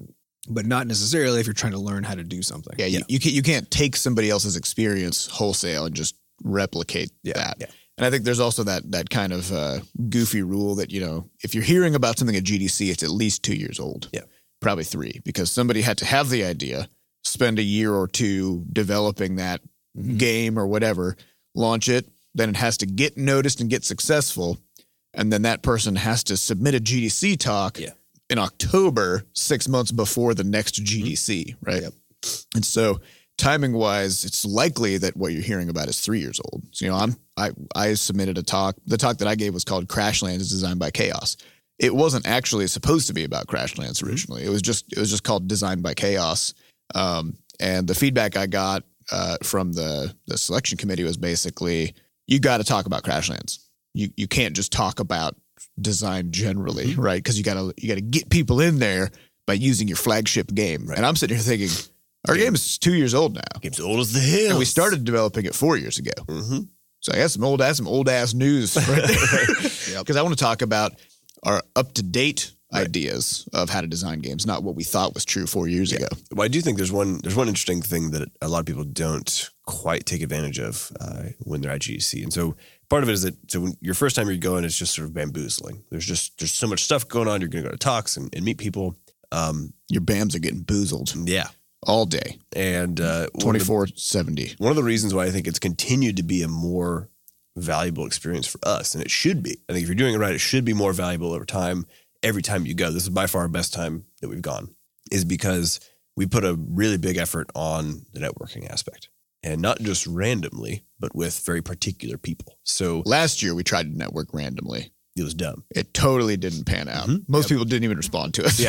but not necessarily if you're trying to learn how to do something. Yeah, you, you can't you can't take somebody else's experience wholesale and just replicate Yeah, that. yeah. And I think there's also that that kind of uh, goofy rule that, you know, if you're hearing about something at G D C, it's at least two years old. Yeah. Probably three, because somebody had to have the idea, spend a year or two developing that Mm-hmm. game or whatever, launch it, then it has to get noticed and get successful, and then that person has to submit a G D C talk Yeah. in October, six months before the next G D C, right? Yep. And so timing wise, it's likely that what you're hearing about is three years old. So, you know, I'm I I submitted a talk. The talk that I gave was called Crashlands is Designed by Chaos. It wasn't actually supposed to be about Crashlands originally. Mm-hmm. It was just it was just called Designed by Chaos. Um, and the feedback I got uh, from the the selection committee was basically, you got to talk about Crashlands. You you can't just talk about design generally, mm-hmm. right? Because you gotta you gotta get people in there by using your flagship game. Right. And I'm sitting here thinking, our game, game is two years old now. Game's old as the hills. And we started developing it four years ago. Mm-hmm. So I got some old ass some old ass news right there. Because yep. I want to talk about our up to date right. ideas of how to design games, not what we thought was true four years yeah. ago. Well, I do think there's one there's one interesting thing that a lot of people don't quite take advantage of uh, when they're at G D C. And so part of it is that so when your first time you're going, it's just sort of bamboozling. There's just there's so much stuff going on. You're going to go to talks and, and meet people. Um, your B A Ms are getting boozled. Yeah. All day. And uh, twenty-four seventy. One of the reasons why I think it's continued to be a more valuable experience for us, and it should be. I think if you're doing it right, it should be more valuable over time. Every time you go, this is by far our best time that we've gone, is because we put a really big effort on the networking aspect, and not just randomly, but with very particular people. So last year we tried to network randomly. It was dumb. It totally didn't pan out. Mm-hmm. Most yep. people didn't even respond to us. Yeah.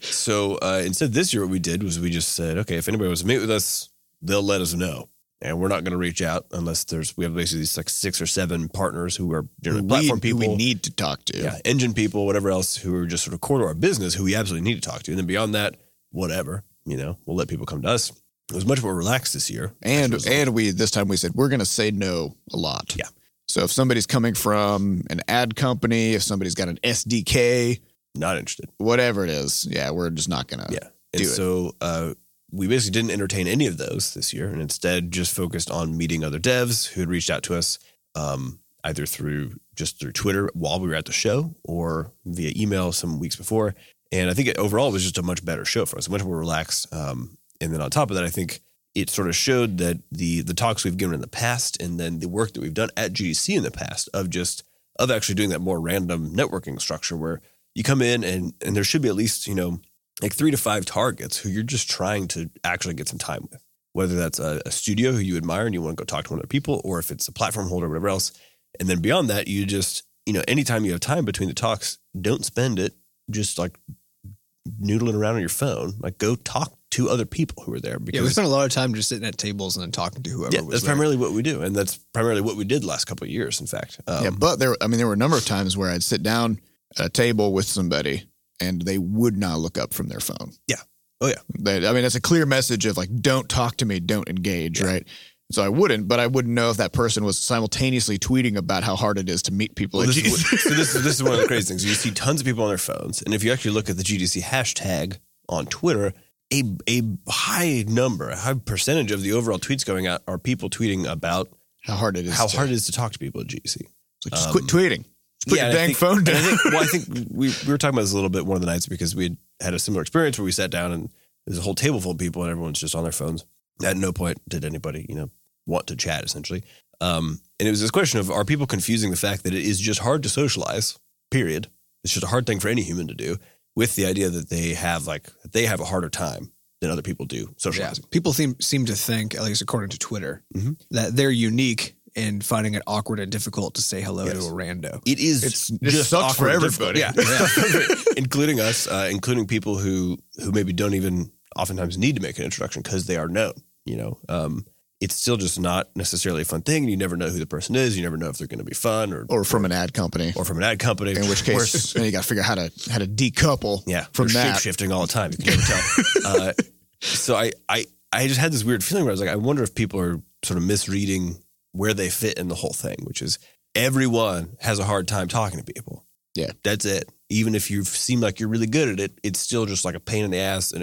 So uh, instead this year what we did was we just said, okay, if anybody wants to meet with us, they'll let us know. And we're not going to reach out unless there's, we have basically these like six or seven partners who are generally platform we, people. We need to talk to. Yeah. Engine people, whatever else, who are just sort of core to our business, who we absolutely need to talk to. And then beyond that, whatever, you know, we'll let people come to us. It was much more relaxed this year. And, and we, this time we said, we're going to say no a lot. Yeah. So if somebody's coming from an ad company, if somebody's got an S D K, not interested, whatever it is. Yeah. We're just not going to yeah. do and it. So, uh, we basically didn't entertain any of those this year, and instead just focused on meeting other devs who had reached out to us, um, either through just through Twitter while we were at the show or via email some weeks before. And I think it, overall it was just a much better show for us, much more relaxed. Um, and then on top of that, I think it sort of showed that the the talks we've given in the past, and then the work that we've done at G D C in the past of just of actually doing that more random networking structure where you come in and and there should be at least, you know, like three to five targets who you're just trying to actually get some time with, whether that's a, a studio who you admire and you want to go talk to one of their people, or if it's a platform holder or whatever else. And then beyond that, you just, you know, anytime you have time between the talks, don't spend it just like noodling around on your phone. Like go talk to other people who are there. Because, yeah, we spent a lot of time just sitting at tables and then talking to whoever yeah, was that's there. primarily what we do. And that's primarily what we did the last couple of years, in fact. Um, yeah, but there, I mean, there were a number of times where I'd sit down at a table with somebody and they would not look up from their phone. Yeah. Oh, yeah. They, I mean, that's a clear message of like, don't talk to me, don't engage, yeah. right? So I wouldn't, but I wouldn't know if that person was simultaneously tweeting about how hard it is to meet people. Well, at this, G D C. Is, so this, is, this is one of the crazy things. You see tons of people on their phones. And if you actually look at the G D C hashtag on Twitter, a a high number, a high percentage of the overall tweets going out are people tweeting about how hard it is how to, hard it is to talk to people at G D C. Like, just um, quit tweeting. Just put yeah, your dang think, phone down. I think, well, I think we, we were talking about this a little bit one of the nights because we had had a similar experience where we sat down and there's a whole table full of people and everyone's just on their phones. At no point did anybody, you know, want to chat essentially. Um, and it was this question of, are people confusing the fact that it is just hard to socialize, period? It's just a hard thing for any human to do, with the idea that they have like, they have a harder time than other people do socializing. Yeah. People seem, seem to think, at least according to Twitter, mm-hmm. that they're unique in finding it awkward and difficult to say hello yes. to a rando. It is it's, just it sucks for everybody. Yeah. yeah. including us, uh, including people who, who maybe don't even oftentimes need to make an introduction because they are known, you know, um, it's still just not necessarily a fun thing. You never know who the person is. You never know if they're going to be fun or or from an ad company or from an ad company. In which case, then you got to figure out how to how to decouple. Yeah, from they're that. shape-shifting all the time. You can never tell. uh, so I, I I just had this weird feeling where I was like, I wonder if people are sort of misreading where they fit in the whole thing, which is everyone has a hard time talking to people. Yeah, that's it. Even if you seem like you're really good at it, it's still just like a pain in the ass, and it's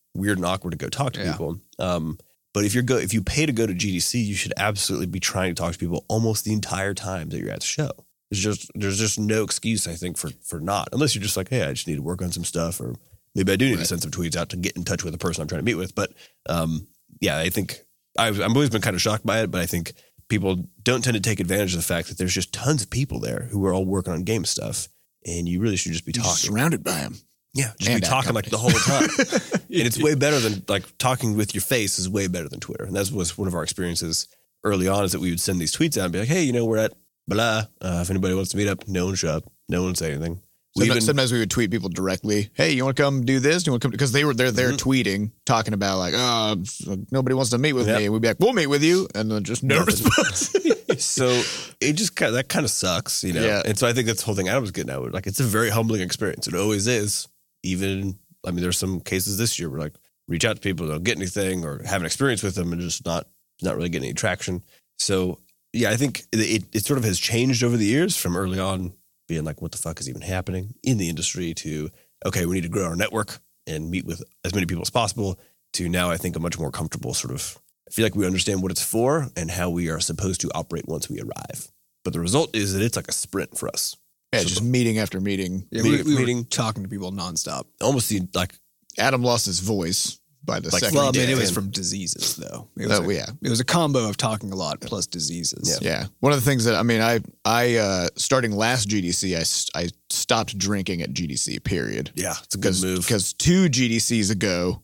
weird and awkward to go talk to Yeah. people. Um, but if you're go if you pay to go to G D C, you should absolutely be trying to talk to people almost the entire time that you're at the show. There's just there's just no excuse, I think, for for not, unless you're just like, hey, I just need to work on some stuff, or maybe I do need Right. to send some tweets out to get in touch with the person I'm trying to meet with. But um, yeah, I think I've, I've always been kind of shocked by it, but I think people don't tend to take advantage of the fact that there's just tons of people there who are all working on game stuff, and you really should just be You're talking. just surrounded by them. Yeah, just And be ad talking like the whole time. And it's way better than like talking with your face is way better than Twitter. And that was one of our experiences early on, is that we would send these tweets out and be like, hey, you know, we're at blah. Uh, if anybody wants to meet up, no one show up. No one say anything. We Sometimes, even, sometimes we would tweet people directly. Hey, you want to come do this? Do you want to come? Because they were they're they're Mhm. tweeting, talking about like, oh, nobody wants to meet with Yep. me. And we'd be like, we'll meet with you, and then just no Nothing. response. so it just kind of, that kind of sucks, you know? Yeah. And so I think that's the whole thing Adam was getting at. Like, it's a very humbling experience. It always is. Even, I mean, there's some cases this year where like reach out to people, don't get anything, or have an experience with them and just not, not really getting any traction. So yeah, I think it, it sort of has changed over the years from early on being like, what the fuck is even happening in the industry, to, okay, we need to grow our network and meet with as many people as possible, to now I think a much more comfortable sort of, I feel like we understand what it's for and how we are supposed to operate once we arrive. But the result is that it's like a sprint for us. Yeah, So just meeting after meeting. Yeah, Meeting- we, we meeting. were talking to people nonstop. almost the, like, Adam lost his voice by the Like, second. Well, I he mean, did. it was from diseases, though. It was, Oh, a, yeah. it was a combo of talking a lot plus diseases. Yeah. One of the things that, I mean, I, I, uh, starting last G D C, I, s- I stopped drinking at G D C, period. yeah, it's a good Because, move. because two G D Cs ago,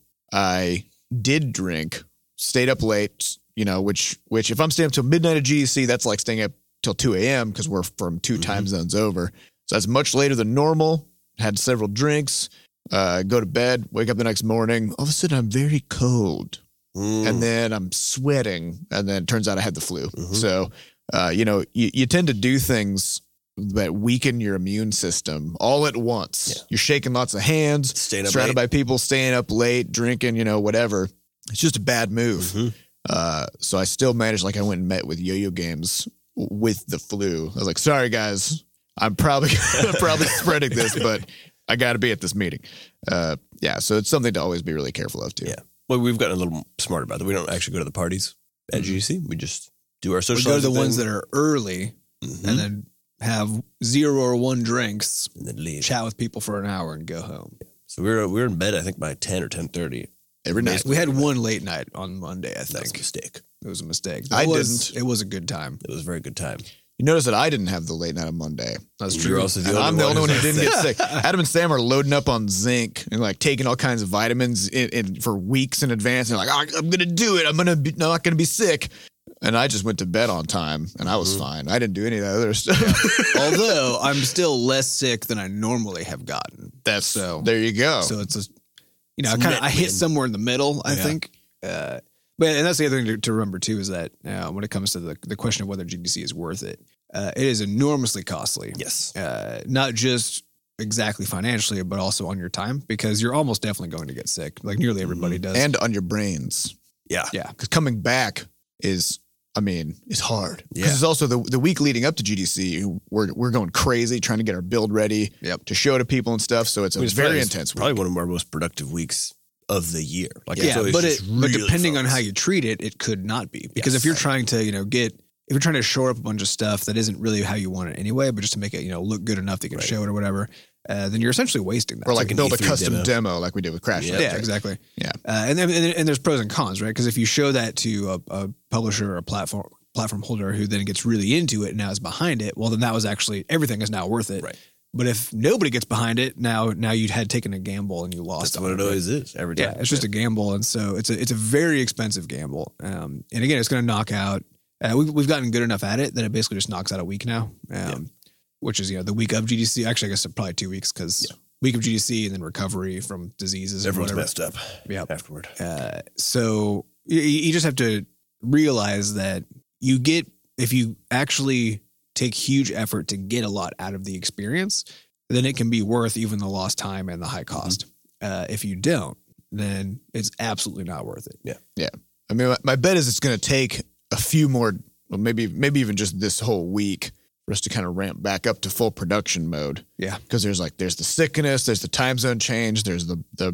I did drink, stayed up late, you know, which, which if I'm staying up till midnight at G D C, that's like staying up till two a.m. because we're from two Mhm. time zones over. So that's much later than normal. Had several drinks, uh, go to bed, wake up the next morning. All of a sudden, I'm very cold. Mm. And then I'm sweating, and then it turns out I had the flu. Mhm. So, uh, you know, you, you tend to do things that weaken your immune system all at once. Yeah. You're shaking lots of hands, Staying up surrounded late. by people, staying up late, drinking, you know, whatever. It's just a bad move. Mhm. Uh, so I still managed, like I went and met with Yo-Yo Games with the flu. I was like, sorry, guys, I'm probably I'm probably spreading this, but I got to be at this meeting. Uh, yeah, so it's something to always be really careful of too. Yeah. Well, we've gotten a little smarter about that. We don't actually go to the parties at G D C. We just do our We social. go to the ones that are early Mhm. and then have zero or one drinks, and then leave. chat with people for an hour, and go home. So we were we were in bed, I think, by ten or ten thirty. Every night. We had one late night on Monday, I That was a think. mistake. It was a mistake. I It was, didn't. It was a good time. It was a very good time. You notice that I didn't have the late night on Monday. That's You true. were also the And only I'm the only one who who's didn't sick. get sick. Adam and Sam are loading up on zinc and like taking all kinds of vitamins in, in for weeks in advance. And they're like, oh, I'm going to do it. I'm going to be, I'm not going to be sick. And I just went to bed on time and I was Mhm. fine. I didn't do any of that other stuff. Although I'm still less sick than I normally have gotten. That's So- there you go. So it's a, you know, I It's kind of net I hit win. somewhere in the middle. I Yeah. think. Uh, but and that's the other thing to, to remember too is that uh, when it comes to the the question of whether G D C is worth it, uh, it is enormously costly. Yes. Uh, not just exactly financially, but also on your time, because you're almost definitely going to get sick. Like nearly everybody does. and on your brains. Yeah. yeah, Because coming back is, I mean, is hard. Because Yeah. it's also the, the week leading up to G D C, we're, we're going crazy trying to get our build ready Yep. to show to people and stuff. So it's a It was very probably- intense week. Probably one of our most productive weeks of the year. Like, it's yeah, always but it, just but really depending on focused. how you treat it, it could not be, because Yes. if you're trying to, you know, get if you're trying to shore up a bunch of stuff that isn't really how you want it anyway, but just to make it, you know, look good enough that you can Right. show it or whatever, uh, then you're essentially wasting that. or like like an build a E three custom demo. demo. like we did with Crash. Yeah. yeah, exactly. Yeah. Uh, and then and, and there's pros and cons, right? Because if you show that to a, a publisher or a platform platform holder who then gets really into it and now is behind it, well, then that was actually everything is now worth it. Right. But if nobody gets behind it, now now you had taken a gamble and you lost. That's on what it always is every time. Yeah, it's just a gamble, and so it's a it's a very expensive gamble. Um, and again, it's going to knock out. Uh, we've we've gotten good enough at it that it basically just knocks out a week now, um, which is you know the week of G D C. Actually, I guess probably two weeks because week of G D C and then recovery from diseases. Everyone's and whatever. messed up Yep. afterward. Uh, so you, you just have to realize that you get if you actually take huge effort to get a lot out of the experience, then it can be worth even the lost time and the high cost. Uh, if you don't, then it's absolutely not worth it. I mean, my, my bet is it's going to take a few more, well, maybe maybe even just this whole week for us to kind of ramp back up to full production mode. Yeah. Because there's like there's the sickness, there's the time zone change, there's the the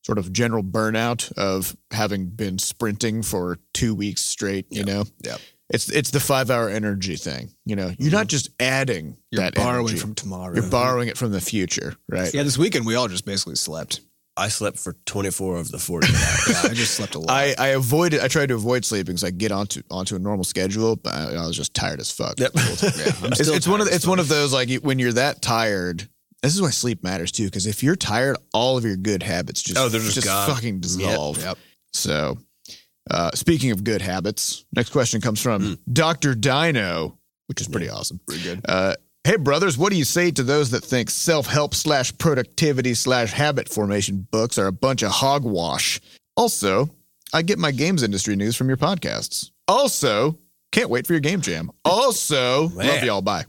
sort of general burnout of having been sprinting for two weeks straight, you Yep. know? Yep. It's it's the five hour energy thing. You know, you're not just adding You're that borrowing energy. from tomorrow. You're borrowing it from the future, right? Yeah, this weekend we all just basically slept. I slept for twenty-four of the forty hours. Yeah, I just slept a lot. I, I avoided. I tried to avoid sleeping so I get onto onto a normal schedule, but I, I was just tired as fuck. Yep. yeah, I'm It's, still it's one of tired the, it's as one fuck. of those like you- when you're that tired. This is why sleep matters too, because if you're tired, all of your good habits just Oh, they're just gone. fucking dissolve. Yep. So, uh, speaking of good habits, next question comes from Mm. Doctor Dino, which is pretty awesome. Pretty good. Uh, hey, brothers, what do you say to those that think self-help slash productivity slash habit formation books are a bunch of hogwash? Also, I get my games industry news from your podcasts. Also, can't wait for your game jam. Also, Man. love y'all. Bye.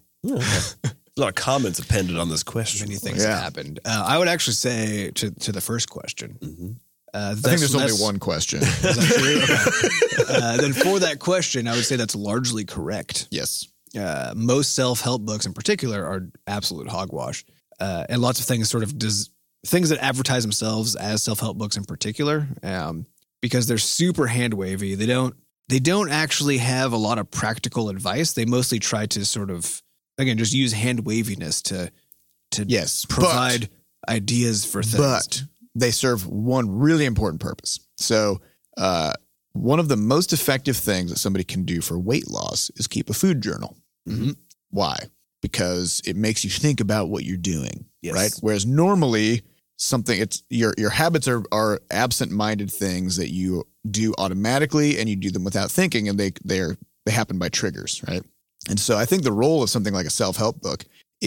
A lot of comments appended on this question. Many things Yeah. have happened. Uh, I would actually say to to the first question. Mhm. Uh, I think there's only that's- one question. Is that true? Okay. uh, then for that question, I would say that's largely correct. Yes. Uh, most self-help books in particular are absolute hogwash. Uh, and lots of things sort of does things that advertise themselves as self-help books in particular, um, because they're super hand wavy. They don't, they don't actually have a lot of practical advice. They mostly try to sort of, again, just use hand waviness to, to Yes. provide ideas for things. But they serve one really important purpose. So, uh, one of the most effective things that somebody can do for weight loss is keep a food journal. Mhm. Why? Because it makes you think about what you're doing, Yes. right? Whereas normally something it's your your habits are are absent-minded things that you do automatically and you do them without thinking, and they they're they happen by triggers, right? And so I think the role of something like a self-help book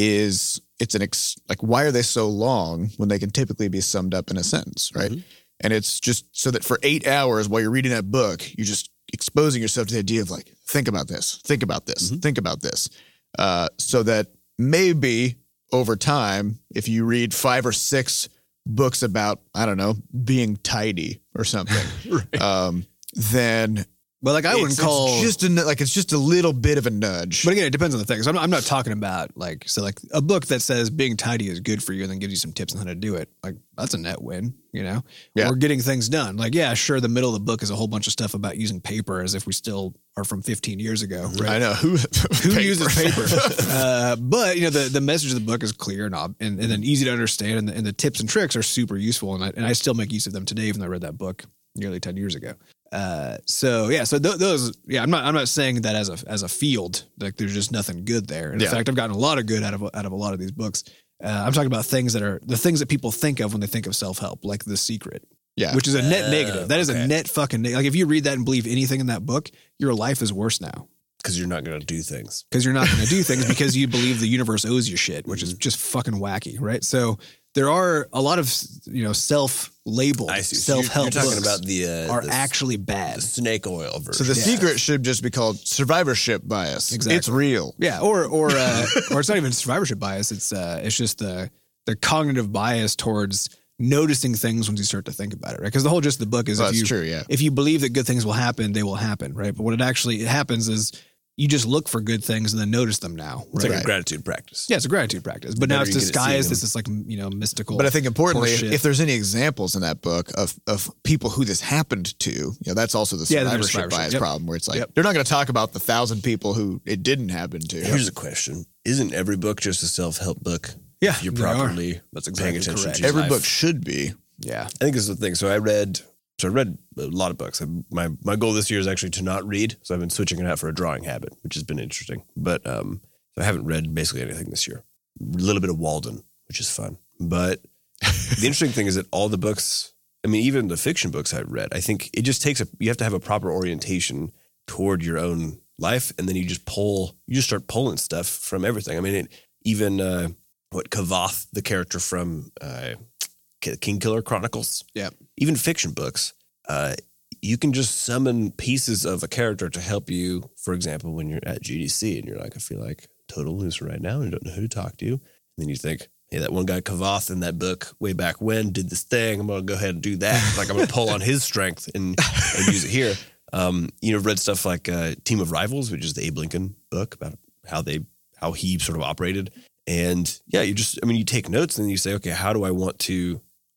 is it's an ex, like why are they so long when they can typically be summed up in a sentence, right? Mhm. And it's just so that for eight hours while you're reading that book, you're just exposing yourself to the idea of like, think about this, think about this, Mhm. think about this. Uh, so that maybe over time, if you read five or six books about, I don't know, being tidy or something, Right. um, then But like I wouldn't it's, call it's just a, like it's just a little bit of a nudge. But again, it depends on the thing. So I'm not, I'm not talking about like so like a book that says being tidy is good for you and then gives you some tips on how to do it. Like that's a net win, you know. Yeah. Or getting things done. Like yeah, sure. The middle of the book is a whole bunch of stuff about using paper as if we still are from fifteen years ago. Right? I know who Who uses paper? uh, but you know the, the message of the book is clear and ob- and, and then easy to understand, and the, and the tips and tricks are super useful, and I, and I still make use of them today, even though I read that book nearly ten years ago. Uh, so yeah, so th- those yeah, I'm not I'm not saying that as a as a field like there's just nothing good there. And in Yeah. fact, I've gotten a lot of good out of out of a lot of these books. Uh, I'm talking about things that are the things that people think of when they think of self help, like The Secret. Yeah. Which is a net Uh, negative. That is okay. a net fucking neg- like if you read that and believe anything in that book, your life is worse now. Because you're not going to do things. Because you're not going to do things because you believe the universe owes you shit, which Mm-hmm. is just fucking wacky, right? So there are a lot of you know self-labeled I see. So you're, self-help you're talking books about the uh, are the, actually bad. the snake oil version. So the Yeah. secret should just be called survivorship bias. Exactly. It's real. Yeah, or or uh, or it's not even survivorship bias. It's uh, it's just the the cognitive bias towards noticing things once you start to think about it, right? Because the whole gist of the book is Well, if that's you true, yeah. if you believe that good things will happen, they will happen, right? But what it actually happens is you just look for good things and then notice them now. it's Right? like a gratitude practice. Yeah, it's a gratitude practice, but now better it's you get at disguised seeing as this like you know mystical. But I think importantly, horseshit. if there's any examples in that book of of people who this happened to, you know, that's also the Yeah, then there's survivorship survivorship. bias Yep. problem, where it's like Yep. they're not going to talk about the thousand people who it didn't happen to. Here's a question: isn't every book just a self-help book? Yeah, if you're they are. properly That's paying exactly attention correct. to your Every life. book should be. yeah, I think this is the thing. So I read, so I read a lot of books. My my goal this year is actually to not read. So I've been switching it out for a drawing habit, which has been interesting. But um, so I haven't read basically anything this year. A little bit of Walden, which is fun. But the interesting thing is that all the books, I mean, even the fiction books I read, I think it just takes a, you have to have a proper orientation toward your own life. And then you just pull, you just start pulling stuff from everything. I mean, it, even uh, what Kavath, the character from uh, King Killer Chronicles. Yeah. Even fiction books, uh, you can just summon pieces of a character to help you. For example, when you're at G D C and you're like, I feel like total loser right now and you don't know who to talk to. And then you think, hey, that one guy Kavath in that book way back when did this thing. I'm going to go ahead and do that. Like I'm going to pull on his strength and, and use it here. Um, you know, read stuff like uh, Team of Rivals, which is the Abe Lincoln book about how they, how he sort of operated. And yeah, you just, I mean, you take notes and you say, okay, how do I want to,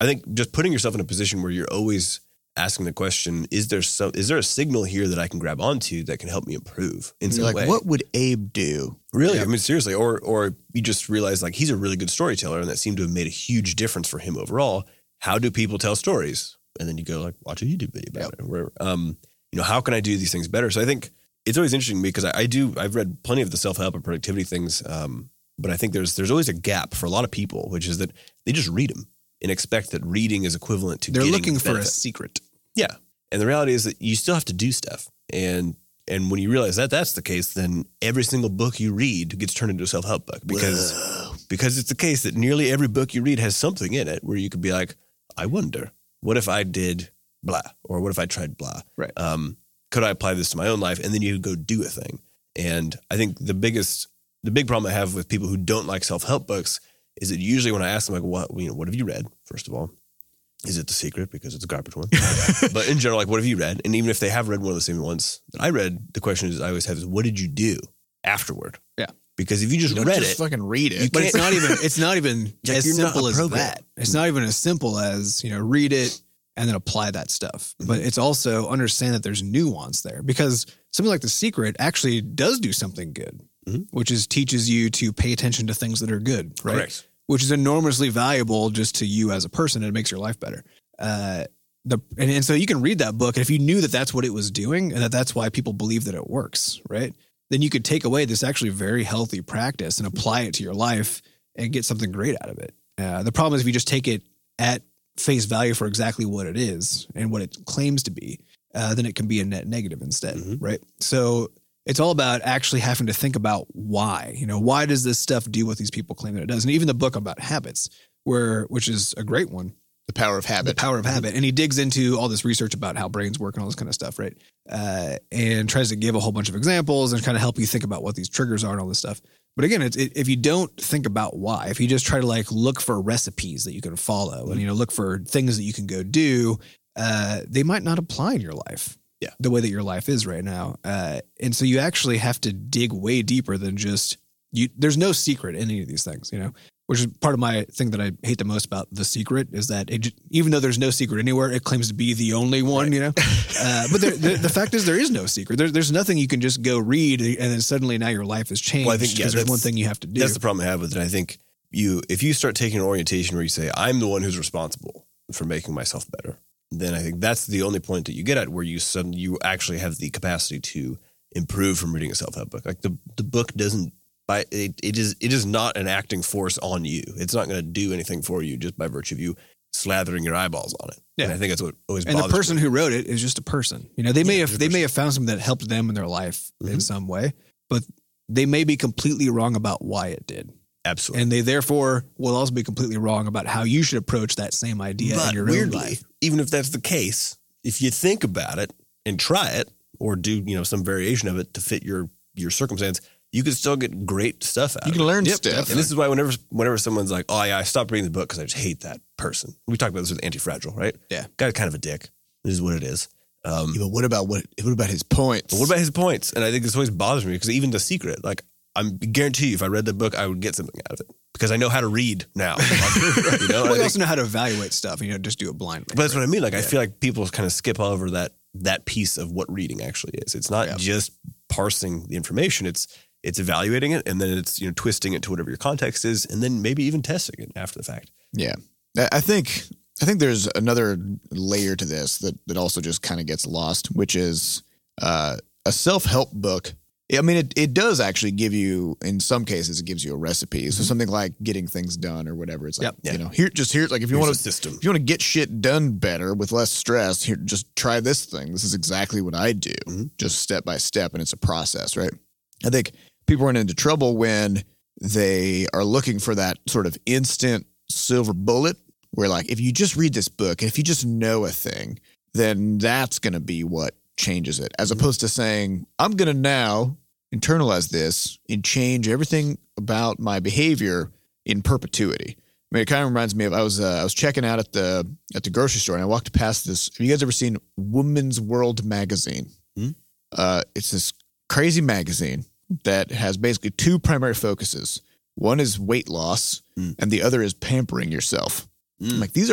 I think just putting yourself in a position where you're always asking the question, is there some, is there a signal here that I can grab onto that can help me improve in some like, way? what would Abe do? Really? Yeah. I mean, seriously. Or or you just realize like he's a really good storyteller and that seemed to have made a huge difference for him overall. How do people tell stories? And then you go like, watch a YouTube video about Yep. it or whatever. Um, you know, how can I do these things better? So I think it's always interesting to me because I, I do, I've read plenty of the self-help and productivity things. Um, but I think there's, there's always a gap for a lot of people, which is that they just read them and expect that reading is equivalent to They're getting looking for a benefit. secret. Yeah. And the reality is that you still have to do stuff. And and when you realize that that's the case, then every single book you read gets turned into a self-help book because Whoa. because it's the case that nearly every book you read has something in it where you could be like, I wonder, what if I did blah? Or what if I tried blah? Right. Um, could I apply this to my own life? And then you go do a thing. And I think the biggest, the big problem I have with people who don't like self-help books is that usually when I ask them, like, what, you know, what have you read, first of all? Is it The Secret? Because it's a garbage one. But in general, like, what have you read? And even if they have read one of the same ones that I read, the question is I always have is, what did you do afterward? Yeah. Because if you just You don't read just it, fucking read You it. But it's not even it's not even Like, as you're not simple a as program. that. It's not even as simple as, you know, read it and then apply that stuff. But it's also understand that there's nuance there because something like The Secret actually does do something good, Mhm. which is teaches you to pay attention to things that are good, right? correct. Which is enormously valuable just to you as a person and it makes your life better. Uh, the and, and so you can read that book and if you knew that that's what it was doing and that that's why people believe that it works, right? Then you could take away this actually very healthy practice and apply it to your life and get something great out of it. Uh, the problem is if you just take it at face value for exactly what it is and what it claims to be, uh, then it can be a net negative instead, Mhm. right? So it's all about actually having to think about why. You know, why does this stuff do what these people claim that it does? And even the book about habits, where which is a great one, The Power of The Habit. Power of Habit. And he digs into all this research about how brains work and all this kind of stuff, right? Uh, and tries to give a whole bunch of examples and kind of help you think about what these triggers are and all this stuff. But again, it's, it, if you don't think about why, if you just try to like look for recipes that you can follow and, you know, look for things that you can go do, uh, they might not apply in your life. Yeah. The way that your life is right now. Uh, and so you actually have to dig way deeper than just you. There's no secret in any of these things, you know, which is part of my thing that I hate the most about The Secret is that it, just- even though there's no secret anywhere, it claims to be the only one, you know, uh, but there, the, the fact is there is no secret. There, there's nothing you can just go read and then suddenly now your life has changed. Well, I think, yeah, because there's that's- one thing you have to do. That's the problem I have with it. I think you, if you start taking an orientation where you say, I'm the one who's responsible for making myself better, then I think that's the only point that you get at where you suddenly, you actually have the capacity to improve from reading a self-help book. Like the, the book doesn't, by it, it is, it is not an acting force on you. It's not going to do anything for you just by virtue of you slathering your eyeballs on it. Yeah. And I think that's what always and the bothers person me. who wrote it is just a person. You know, they may Yeah, have just a they may person. have found something that helped them in their life in Mhm. some way, but they may be completely wrong about why it did. Absolutely. And they therefore will also be completely wrong about how you should approach that same idea But in your weirdly, own life. even if that's the case, if you think about it and try it or do, you know, some variation of it to fit your your circumstance, you can still get great stuff out You of can it. learn Yep, stuff. And this is why whenever whenever someone's like, oh, yeah, I stopped reading the book because I just hate that person. We talked about this with Anti-Fragile, right? Yeah. Guy's kind of a dick. This is what it is. Um, Yeah, but what about what? What about his points? but what about his points? And I think this always bothers me because even The Secret, like, I'm guarantee you if I read the book, I would get something out of it because I know how to read now. you know? Well, I you think- also know how to evaluate stuff and you know just do it blindly. But that's what I mean. Like, I Yeah. feel like people kind of skip over that that piece of what reading actually is. It's not Yeah. just parsing the information. It's it's evaluating it and then it's, you know, twisting it to whatever your context is, and then maybe even testing it after the fact. Yeah, I I think I think there's another layer to this that that also just kind of gets lost, which is uh, a self-help book. I mean, it, it does actually give you, in some cases, it gives you a recipe. So something like getting things done or whatever. It's like, Yep. you know, here, just here, like if you Here's want a to, system. if you want to get shit done better with less stress, here, just try this thing. This is exactly what I do, Mhm. just step by step, and it's a process, right? I think people run into trouble when they are looking for that sort of instant silver bullet, where like if you just read this book and if you just know a thing, then that's going to be what changes it, as opposed to saying, I'm going to now internalize this and change everything about my behavior in perpetuity. I mean, it kind of reminds me of I was uh, I was checking out at the at the grocery store and I walked past this. Have you guys ever seen Woman's World magazine? Hmm? Uh, it's this crazy magazine that has basically two primary focuses. One is weight loss, Hmm. and the other is pampering yourself. Mm. I'm like, these are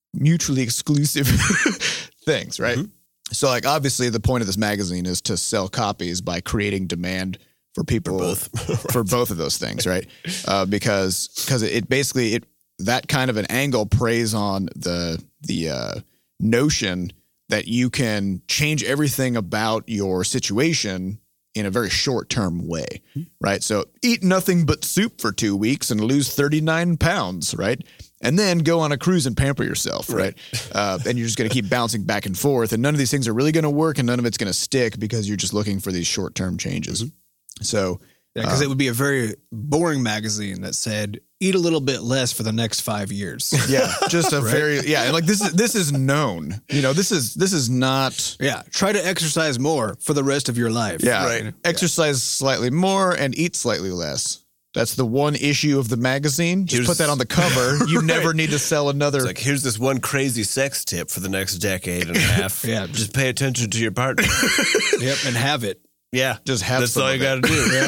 mutually exclusive things, right? Mm-hmm. So like obviously the point of this magazine is to sell copies by creating demand for people for both, for both of those things, right? Uh, because because it basically it that kind of an angle preys on the the uh, notion that you can change everything about your situation in a very short term way, right? So eat nothing but soup for two weeks and lose thirty-nine pounds, right? And then go on a cruise and pamper yourself, right? right? Uh, and you're just going to keep bouncing back and forth. And none of these things are really going to work and none of it's going to stick because you're just looking for these short term changes. Mm-hmm. So, yeah, because um, it would be a very boring magazine that said, eat a little bit less for the next five years. Yeah. Just a right? very, yeah. And like this is, this is known, you know, this is, this is not. Yeah. Try to exercise more for the rest of your life. Yeah. Right. Exercise yeah. slightly more and eat slightly less. That's the one issue of the magazine. Just here's, put that on the cover. You right. never need to sell another. It's like, here's this one crazy sex tip for the next decade and a half. Yeah. Just pay attention to your partner. Yep. And have it. Yeah. Just have That's all you got to do. Yeah.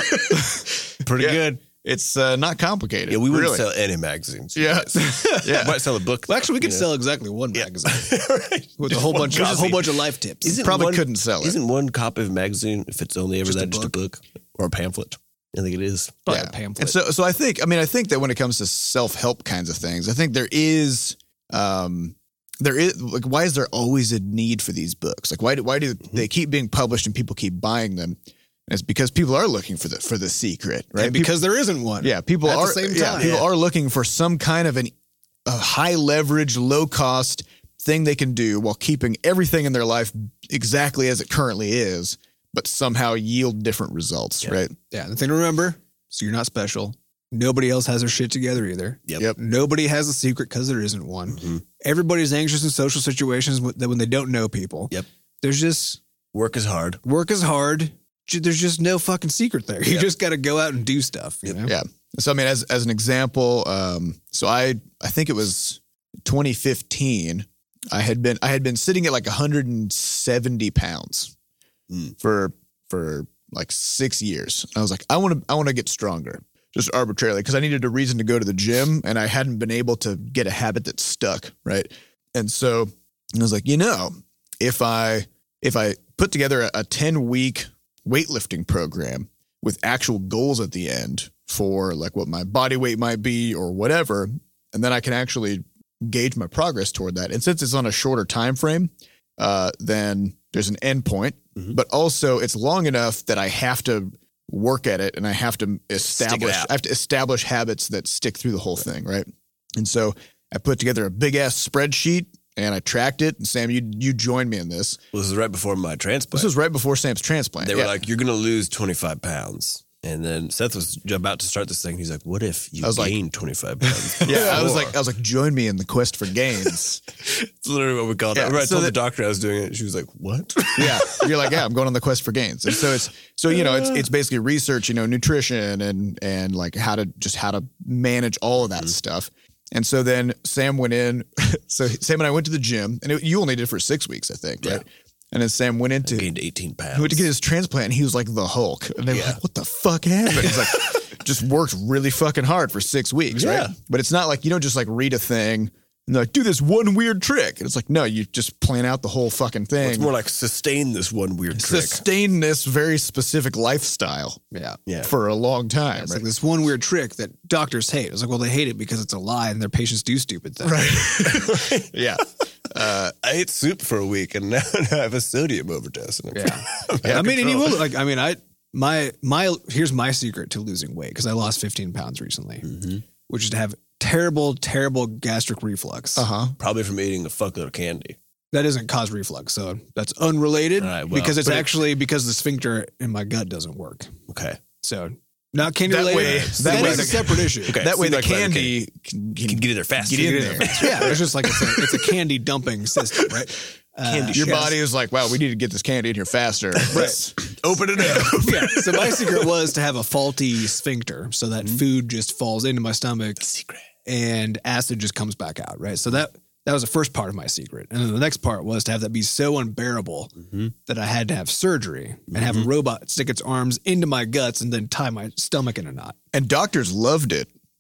Pretty yeah. good. It's uh, not complicated. Yeah, we wouldn't really. sell any magazines. Yeah. yeah. Might sell a book. Well, actually, we could know? sell exactly one magazine. right. With just a whole bunch, copy. a whole bunch of life tips. Isn't Probably one, couldn't sell it. Isn't one copy of a magazine, if it's only ever just that, a just a book or a pamphlet? I think it is. Probably yeah. a pamphlet. And so, so I think, I mean, I think that when it comes to self-help kinds of things, I think there is, um, there is like, why is there always a need for these books? Like, why do, why do mm-hmm. they keep being published and people keep buying them? And it's because people are looking for the, for the secret, right? And because people, there isn't one. Yeah. People at are, the same time. yeah, people yeah. are looking for some kind of an, a high leverage, low cost thing they can do while keeping everything in their life exactly as it currently is, but somehow yield different results, yeah. right? Yeah. The thing to remember, so you're not special. Nobody else has their shit together either. Yep. yep. Nobody has a secret because there isn't one. Mm-hmm. Everybody's anxious in social situations that when they don't know people. Yep. There's just work is hard. Work is hard. There's just no fucking secret there. You yep. just got to go out and do stuff. You know? Yeah. So I mean, as as an example, um, so I I think it was twenty fifteen. I had been I had been sitting at like one hundred seventy pounds mm. for for like six years. I was like, I want to I want to get stronger, just arbitrarily, because I needed a reason to go to the gym, and I hadn't been able to get a habit that stuck, right? And so I was like, you know, if I if I put together a, a ten week weightlifting program with actual goals at the end for like what my body weight might be or whatever, and then I can actually gauge my progress toward that. And since it's on a shorter time frame, uh, then there's an end point, mm-hmm. but also it's long enough that I have to work at it and I have to establish I have to establish habits that stick through the whole right. thing, right? And so I put together a big ass spreadsheet and I tracked it. And Sam, you you joined me in this. Well, this was right before my transplant. This was right before Sam's transplant. They yeah. were like, "You're going to lose twenty-five pounds." And then Seth was about to start this thing. He's like, "What if you gain like, twenty-five pounds?" Yeah, I was like, I was like, "Join me in the quest for gains." It's literally what we called yeah, it. I so told that, the doctor I was doing it. She was like, "What?" Yeah, you're like, "Yeah, I'm going on the quest for gains." And so it's so you know it's it's basically research, you know, nutrition and and like how to just how to manage all of that mm-hmm. stuff. And so then Sam went in. So Sam and I went to the gym, and it, you only did it for six weeks, I think, right? Yeah. And then Sam went into I gained eighteen pounds. He went to get his transplant, and he was like the Hulk. And they were yeah. like, "What the fuck happened?" He's like, just worked really fucking hard for six weeks, yeah. right? But it's not like you don't just like read a thing and they're like, do this one weird trick. And it's like, no, you just plan out the whole fucking thing. Well, it's more like sustain this one weird trick. Sustain this very specific lifestyle. Yeah. Yeah. For a long time. Yeah, it's right? like this one weird trick that doctors hate. It's like, well, they hate it because it's a lie and their patients do stupid things. Right. Yeah. Uh, I ate soup for a week and now I have a sodium overdose. And I'm yeah. yeah. I mean, and you will, like, I mean, I, my, my, here's my secret to losing weight because I lost fifteen pounds recently, mm-hmm. which is to have terrible, terrible gastric reflux. Uh-huh. Probably from eating a fuckload of candy. That doesn't cause reflux, so that's unrelated right, well, because it's actually it, because the sphincter in my gut doesn't work. Okay. So not candy that related. Way, that that way is a separate issue. Okay. That way the candy can, can, can get in there faster. Get in there. Faster. Yeah, it's just like it's a, it's a candy dumping system, right? Candy uh, your yes. body is like, wow, we need to get this candy in here faster. Right. Open it up. Yeah. So my secret was to have a faulty sphincter so that mm-hmm. food just falls into my stomach. Secret. And acid just comes back out, right? So that that was the first part of my secret. And then the next part was to have that be so unbearable mm-hmm. that I had to have surgery and mm-hmm. have a robot stick its arms into my guts and then tie my stomach in a knot. And doctors loved it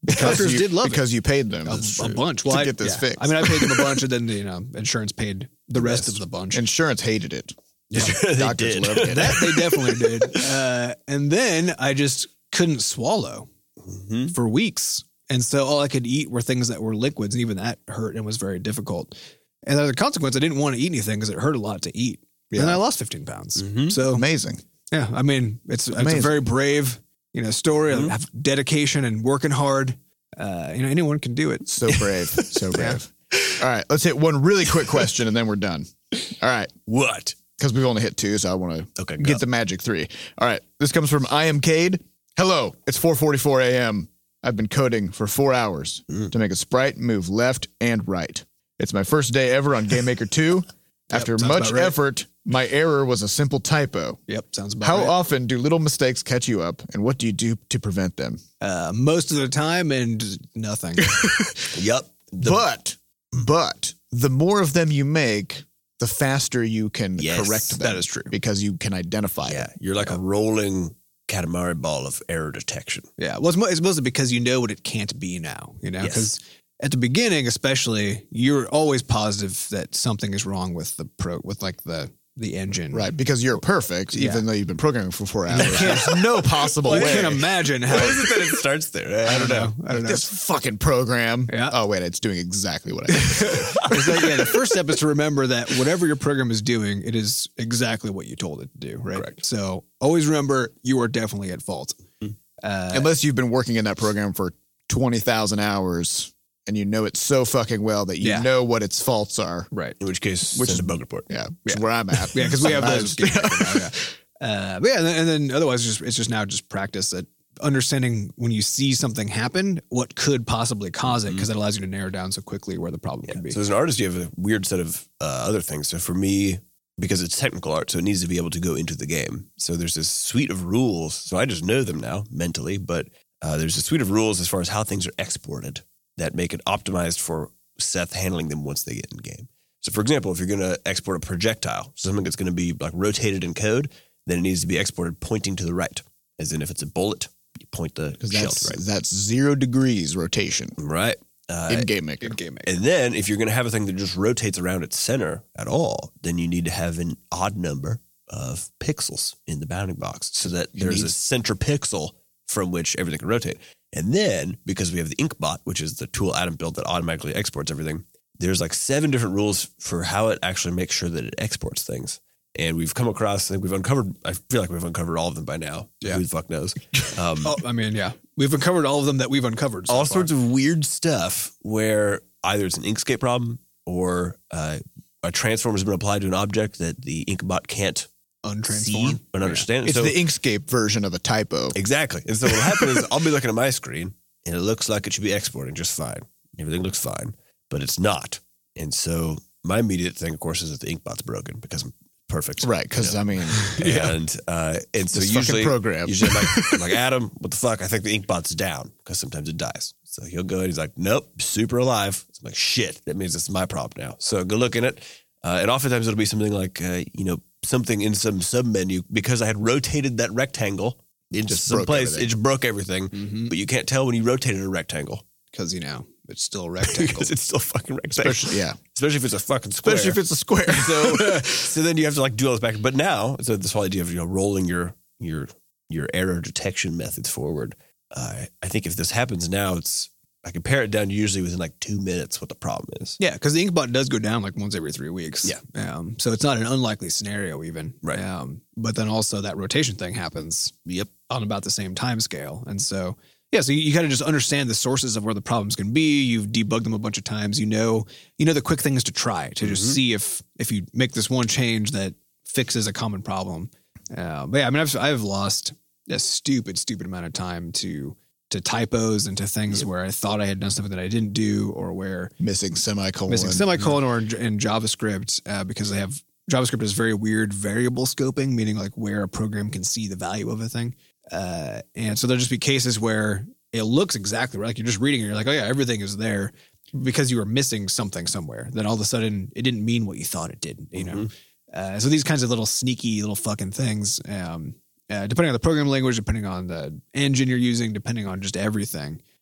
because Doctors you, did love because it. you paid them A, a bunch. to Well, I, get this yeah. fixed. I mean, I paid them a bunch, and then you know, insurance paid the rest of the bunch. Insurance hated it. Yeah, they Doctors did. loved it. That they definitely did. Uh, and then I just couldn't swallow Mm-hmm. for weeks. And so all I could eat were things that were liquids, and even that hurt and was very difficult. And as a consequence, I didn't want to eat anything because it hurt a lot to eat. Yeah. And I lost fifteen pounds. Mm-hmm. So Amazing. yeah, I mean, it's, it's a Amazing. very brave, you know, story Mm-hmm. of have dedication and working hard. Uh, you know, anyone can do it. So brave. So brave. All right. Let's hit one really quick question and then we're done. All right. What? Because we've only hit two, so I want to Okay, go. get the magic three. All right. This comes from I am Cade. Hello. It's four forty-four a.m. I've been coding for four hours Mm. to make a sprite move left and right. It's my first day ever on Game Maker two. After sounds much about right. effort, my error was a simple typo. Yep, sounds about How right. often do little mistakes catch you up, and what do you do to prevent them? Uh, most of the time, and nothing. Yep. The- but, but the more of them you make, the faster you can Yes, correct them. that is true. Because you can identify yeah, it. you're like a rolling Katamari ball of error detection. Yeah, well, it's, mo- it's mostly because you know what it can't be now, you know, Yes. because at the beginning, especially, you're always positive that something is wrong with the pro, with like the the engine. Right, because you're perfect, Yeah. even though you've been programming for four hours. There's no possible Well, I way. can't imagine how. Why is it that it starts there? I don't know. I don't know. This fucking program. Yeah. Oh, wait, it's doing exactly what I did. It's like, yeah, the first step is to remember that whatever your program is doing, it is exactly what you told it to do, right? Correct. So always remember you are definitely at fault. Uh, Unless you've been working in that program for twenty thousand hours and you know it so fucking well that you Yeah. know what its faults are. right. In which case, Which send is- a bug report. Yeah, which is where I'm at. Yeah, because we have Sometimes. those. Games now, yeah. Uh, but yeah, and then, and then otherwise, it's just, it's just now just practice that understanding when you see something happen, what could possibly cause it, because that allows you to narrow down so quickly where the problem Yeah. could be. So as an artist, you have a weird set of uh, other things. So for me, because it's technical art, so it needs to be able to go into the game. So there's this suite of rules. So I just know them now mentally, but uh, there's a suite of rules as far as how things are exported that make it optimized for Seth handling them once they get in game. So for example, if you're going to export a projectile, something that's going to be like rotated in code, then it needs to be exported pointing to the right. As in if it's a bullet, you point the Because shell that's, to the right. that's zero degrees rotation Right. Uh, in Game Maker. Good game. Maker. And then if you're going to have a thing that just rotates around its center at all, then you need to have an odd number of pixels in the bounding box so that there's a needs- center pixel from which everything can rotate. And then because we have the Inkbot, which is the tool Adam built that automatically exports everything, there's like seven different rules for how it actually makes sure that it exports things. And we've come across, I think we've uncovered, I feel like we've uncovered all of them by now. Yeah. Who the fuck knows? Um, Oh, I mean, yeah, we've uncovered all of them that we've uncovered. So all far. sorts of weird stuff where either it's an Inkscape problem or uh, a transform has been applied to an object that the Inkbot can't see untransform. and understand. It's so, the Inkscape version of a typo. exactly. And so what'll happen is I'll be looking at my screen and it looks like it should be exporting just fine. Everything looks fine, but it's not. And so my immediate thing, of course, is that the Inkbot's broken because I'm perfect. Right, because, You know? I mean, And uh, and so This fucking usually, program. usually I'm like, I'm like, Adam, what the fuck? I think the Inkbot's down because sometimes it dies. So he'll go and he's like, nope, super alive. So I'm like, shit, that means it's my problem now. So go look in it. Uh, and oftentimes it'll be something like, uh, you know, something in some sub menu because I had rotated that rectangle into Just some broke place. everything. It just broke everything. Mhm. But you can't tell when you rotated a rectangle because you know it's still a rectangle. because it's still fucking rectangle. especially, yeah. Especially if it's a fucking square. Especially if it's a square. so so then you have to like do all this back. But now, so this whole idea of you know rolling your your your error detection methods forward. Uh, I think if this happens now, it's I can pare it down usually within like two minutes what the problem is. Yeah, because the Inkbot does go down like once every three weeks. Yeah. Um, so it's not an unlikely scenario even. Right. Um, but then also that rotation thing happens Yep. on about the same time scale. And so, yeah, so you, you got to just understand the sources of where the problems can be. You've debugged them a bunch of times. You know, you know the quick things to try to just Mhm. see if if you make this one change that fixes a common problem. Uh, but yeah, I mean, I've I've lost a stupid, stupid amount of time to to typos and to things Yep. where I thought I had done something that I didn't do, or where Missing semicolon. missing semicolon or in, in JavaScript uh, because they have JavaScript has very weird variable scoping, meaning like where a program can see the value of a thing. Uh, and so there'll just be cases where it looks exactly right. Like you're just reading it. You're like, oh yeah, everything is there because you were missing something somewhere. Then all of a sudden it didn't mean what you thought it did, you know? Uh, so these kinds of little sneaky little fucking things, um, uh, depending on the program language, depending on the engine you're using, depending on just everything,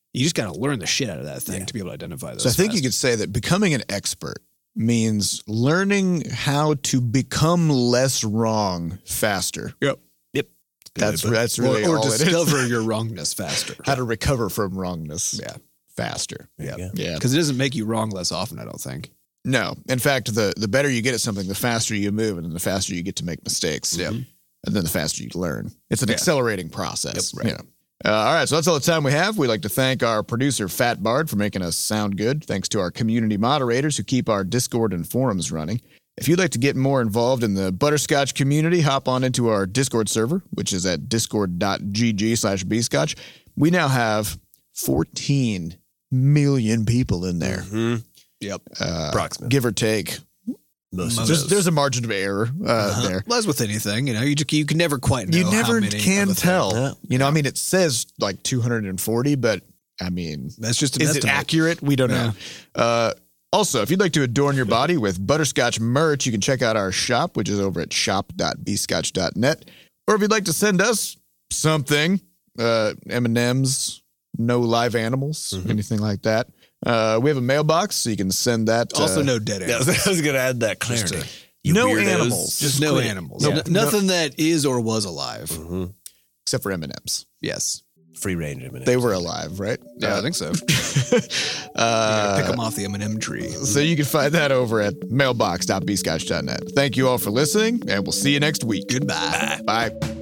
You just got to learn the shit out of that thing yeah. to be able to identify those. So I think fast. you could say that becoming an expert means learning how to become less wrong faster. Yep. Yep. That's that's really or, or all discover it is. your wrongness faster. How to recover from wrongness. Yeah. Faster. Yeah. Yeah. Yeah. Because it doesn't make you wrong less often, I don't think. No. In fact, the the better you get at something, the faster you move, and then the faster you get to make mistakes. Yeah. And then the faster you learn. It's an Yeah. accelerating process. Yep, right. You know. Uh, all right, so that's all the time we have. We'd like to thank our producer, Fat Bard, for making us sound good. Thanks to our community moderators who keep our Discord and forums running. If you'd like to get more involved in the Butterscotch community, hop on into our Discord server, which is at discord.gg slash bscotch. We now have fourteen million people in there. Mm-hmm. Yep. Uh, Approximately. give or take. Most of There's, those. there's a margin of error uh, Uh-huh. there. Well, as with anything, you know, you just, you can never quite know. You how never many can of a thing. tell. Yeah. You know, I mean, it says like two hundred forty, but I mean, That's just an is estimate. it accurate? We don't know. Uh, also, if you'd like to adorn your body with Butterscotch merch, you can check out our shop, which is over at shop dot b scotch dot net. Or if you'd like to send us something, uh, M and M's, no live animals, Mm-hmm. anything like that. Uh, we have a mailbox, so you can send that. Also, uh, no dead Yeah, I animals. was, I was going to add that clarity. Just You no weirdos. animals. Just no quit. animals. Nope. N- nothing that is or was alive. Mm-hmm. except for M and M's. Yes. Free range of They were alive, right? Yeah, I Uh, think so. uh, Pick them off the M and M tree. So you can find that over at mailbox dot b scotch dot net. Thank you all for listening, and we'll see you next week. Goodbye. Bye.